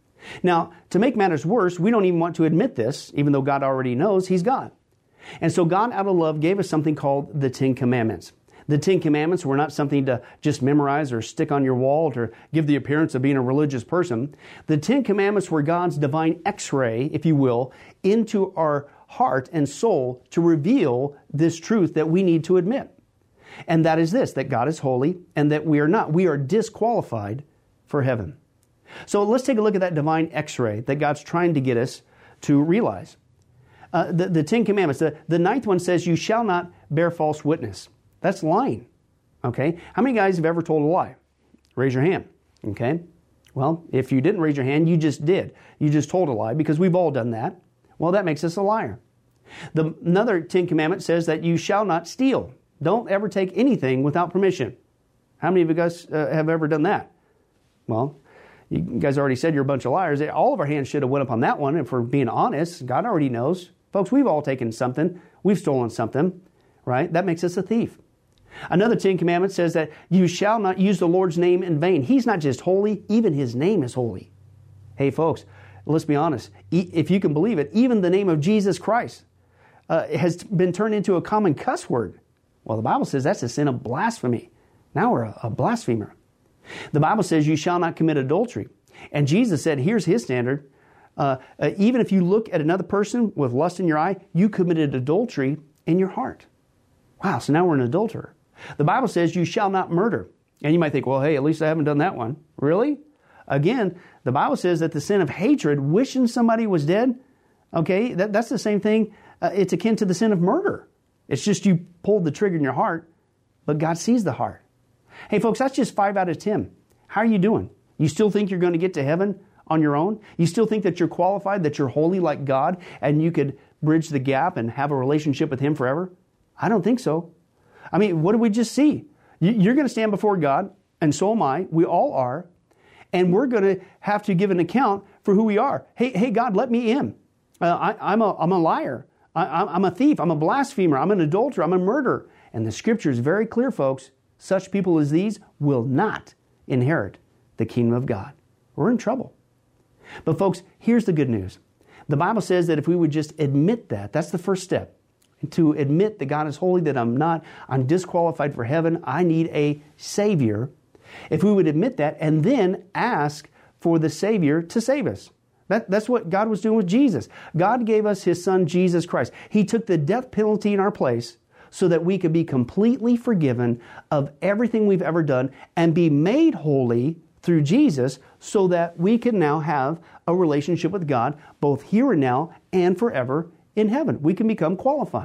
Now, to make matters worse, we don't even want to admit this, even though God already knows He's God. And so God, out of love, gave us something called the Ten Commandments. The Ten Commandments were not something to just memorize or stick on your wall to give the appearance of being a religious person. The Ten Commandments were God's divine X-ray, if you will, into our heart and soul to reveal this truth that we need to admit. And that is this, that God is holy and that we are not. We are disqualified for heaven. So let's take a look at that divine X-ray that God's trying to get us to realize. Uh, the, the Ten Commandments, the, the ninth one says, you shall not bear false witness. That's lying. Okay? How many guys have ever told a lie? Raise your hand. Okay? Well, if you didn't raise your hand, you just did. You just told a lie because we've all done that. Well, that makes us a liar. The, another Ten Commandment says that you shall not steal. Don't ever take anything without permission. How many of you guys uh, have ever done that? Well, you guys already said you're a bunch of liars. All of our hands should have went up on that one. If we're being honest, God already knows. Folks, we've all taken something. We've stolen something, right? That makes us a thief. Another Ten Commandments says that you shall not use the Lord's name in vain. He's not just holy, even His name is holy. Hey, folks, let's be honest. If you can believe it, even the name of Jesus Christ uh, has been turned into a common cuss word. Well, the Bible says that's a sin of blasphemy. Now we're a, a blasphemer. The Bible says you shall not commit adultery. And Jesus said, here's His standard. Uh, uh, even if you look at another person with lust in your eye, you committed adultery in your heart. Wow, so now we're an adulterer. The Bible says you shall not murder. And you might think, well, hey, at least I haven't done that one. Really? Again, the Bible says that the sin of hatred, wishing somebody was dead, okay, that, that's the same thing. Uh, it's akin to the sin of murder. It's just you pulled the trigger in your heart, but God sees the heart. Hey, folks, that's just five out of ten. How are you doing? You still think you're going to get to heaven on your own? You still think that you're qualified, that you're holy like God, and you could bridge the gap and have a relationship with Him forever? I don't think so. I mean, what did we just see? You're going to stand before God, and so am I. We all are. And we're going to have to give an account for who we are. Hey, hey, God, let me in. Uh, I, I'm, a, I'm a liar. I, I'm a thief. I'm a blasphemer. I'm an adulterer. I'm a murderer. And the Scripture is very clear, folks. Such people as these will not inherit the kingdom of God. We're in trouble. But folks, here's the good news. The Bible says that if we would just admit that, that's the first step. To admit that God is holy, that I'm not, I'm disqualified for heaven, I need a Savior. If we would admit that and then ask for the Savior to save us. That, that's what God was doing with Jesus. God gave us His Son, Jesus Christ. He took the death penalty in our place so that we could be completely forgiven of everything we've ever done and be made holy through Jesus so that we can now have a relationship with God both here and now and forever in heaven. We can become qualified.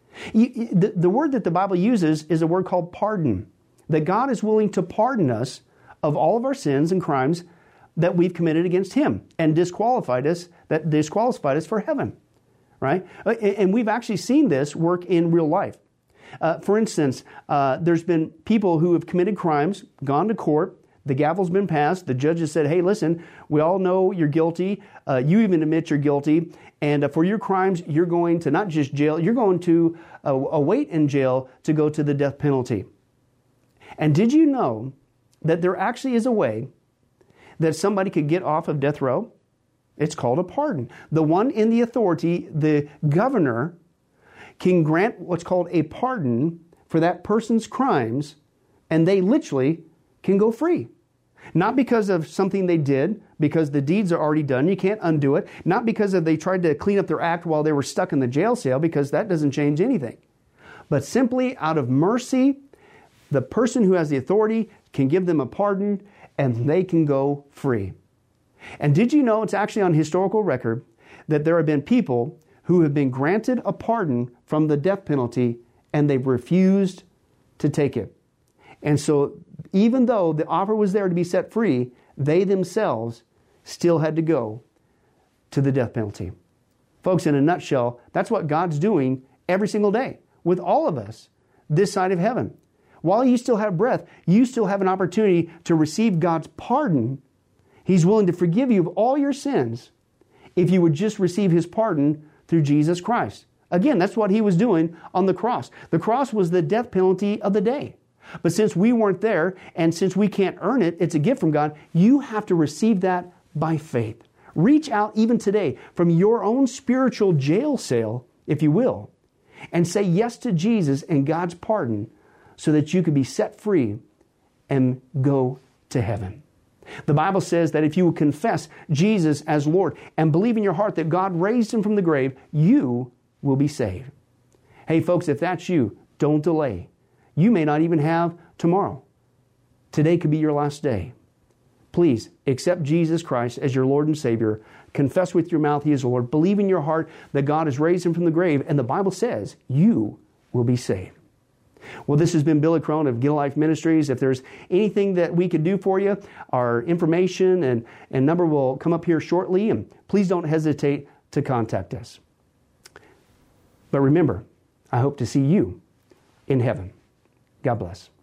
You, the, the word that the Bible uses is a word called pardon. That God is willing to pardon us of all of our sins and crimes that we've committed against Him and disqualified us, that disqualified us for heaven, right? And we've actually seen this work in real life. Uh, for instance, uh, there's been people who have committed crimes, gone to court, the gavel's been passed, the judge has said, hey, listen, we all know you're guilty, uh, you even admit you're guilty, and uh, for your crimes, you're going to not just jail, you're going to uh, await in jail to go to the death penalty. And did you know that there actually is a way that somebody could get off of death row? It's called a pardon. The one in the authority, the governor, can grant what's called a pardon for that person's crimes, and they literally can go free. Not because of something they did, because the deeds are already done, you can't undo it. Not because of they tried to clean up their act while they were stuck in the jail cell, because that doesn't change anything. But simply out of mercy, the person who has the authority can give them a pardon and they can go free. And did you know it's actually on historical record that there have been people who have been granted a pardon from the death penalty and they've refused to take it. And so even though the offer was there to be set free, they themselves still had to go to the death penalty. Folks, in a nutshell, that's what God's doing every single day with all of us this side of heaven. while you still have breath, you still have an opportunity to receive God's pardon. He's willing to forgive you of all your sins if you would just receive His pardon through Jesus Christ. Again, that's what He was doing on the cross. The cross was the death penalty of the day. But since we weren't there, and since we can't earn it, it's a gift from God, you have to receive that by faith. Reach out even today from your own spiritual jail cell, if you will, and say yes to Jesus and God's pardon so that you can be set free and go to heaven. The Bible says that if you will confess Jesus as Lord and believe in your heart that God raised Him from the grave, you will be saved. Hey folks, if that's you, don't delay. You may not even have tomorrow. Today could be your last day. Please accept Jesus Christ as your Lord and Savior. Confess with your mouth He is Lord. Believe in your heart that God has raised Him from the grave. And the Bible says you will be saved. Well, this has been Billy Crone of Get a Life Ministries. If there's anything that we could do for you, our information and, and number will come up here shortly. And please don't hesitate to contact us. But remember, I hope to see you in heaven. God bless.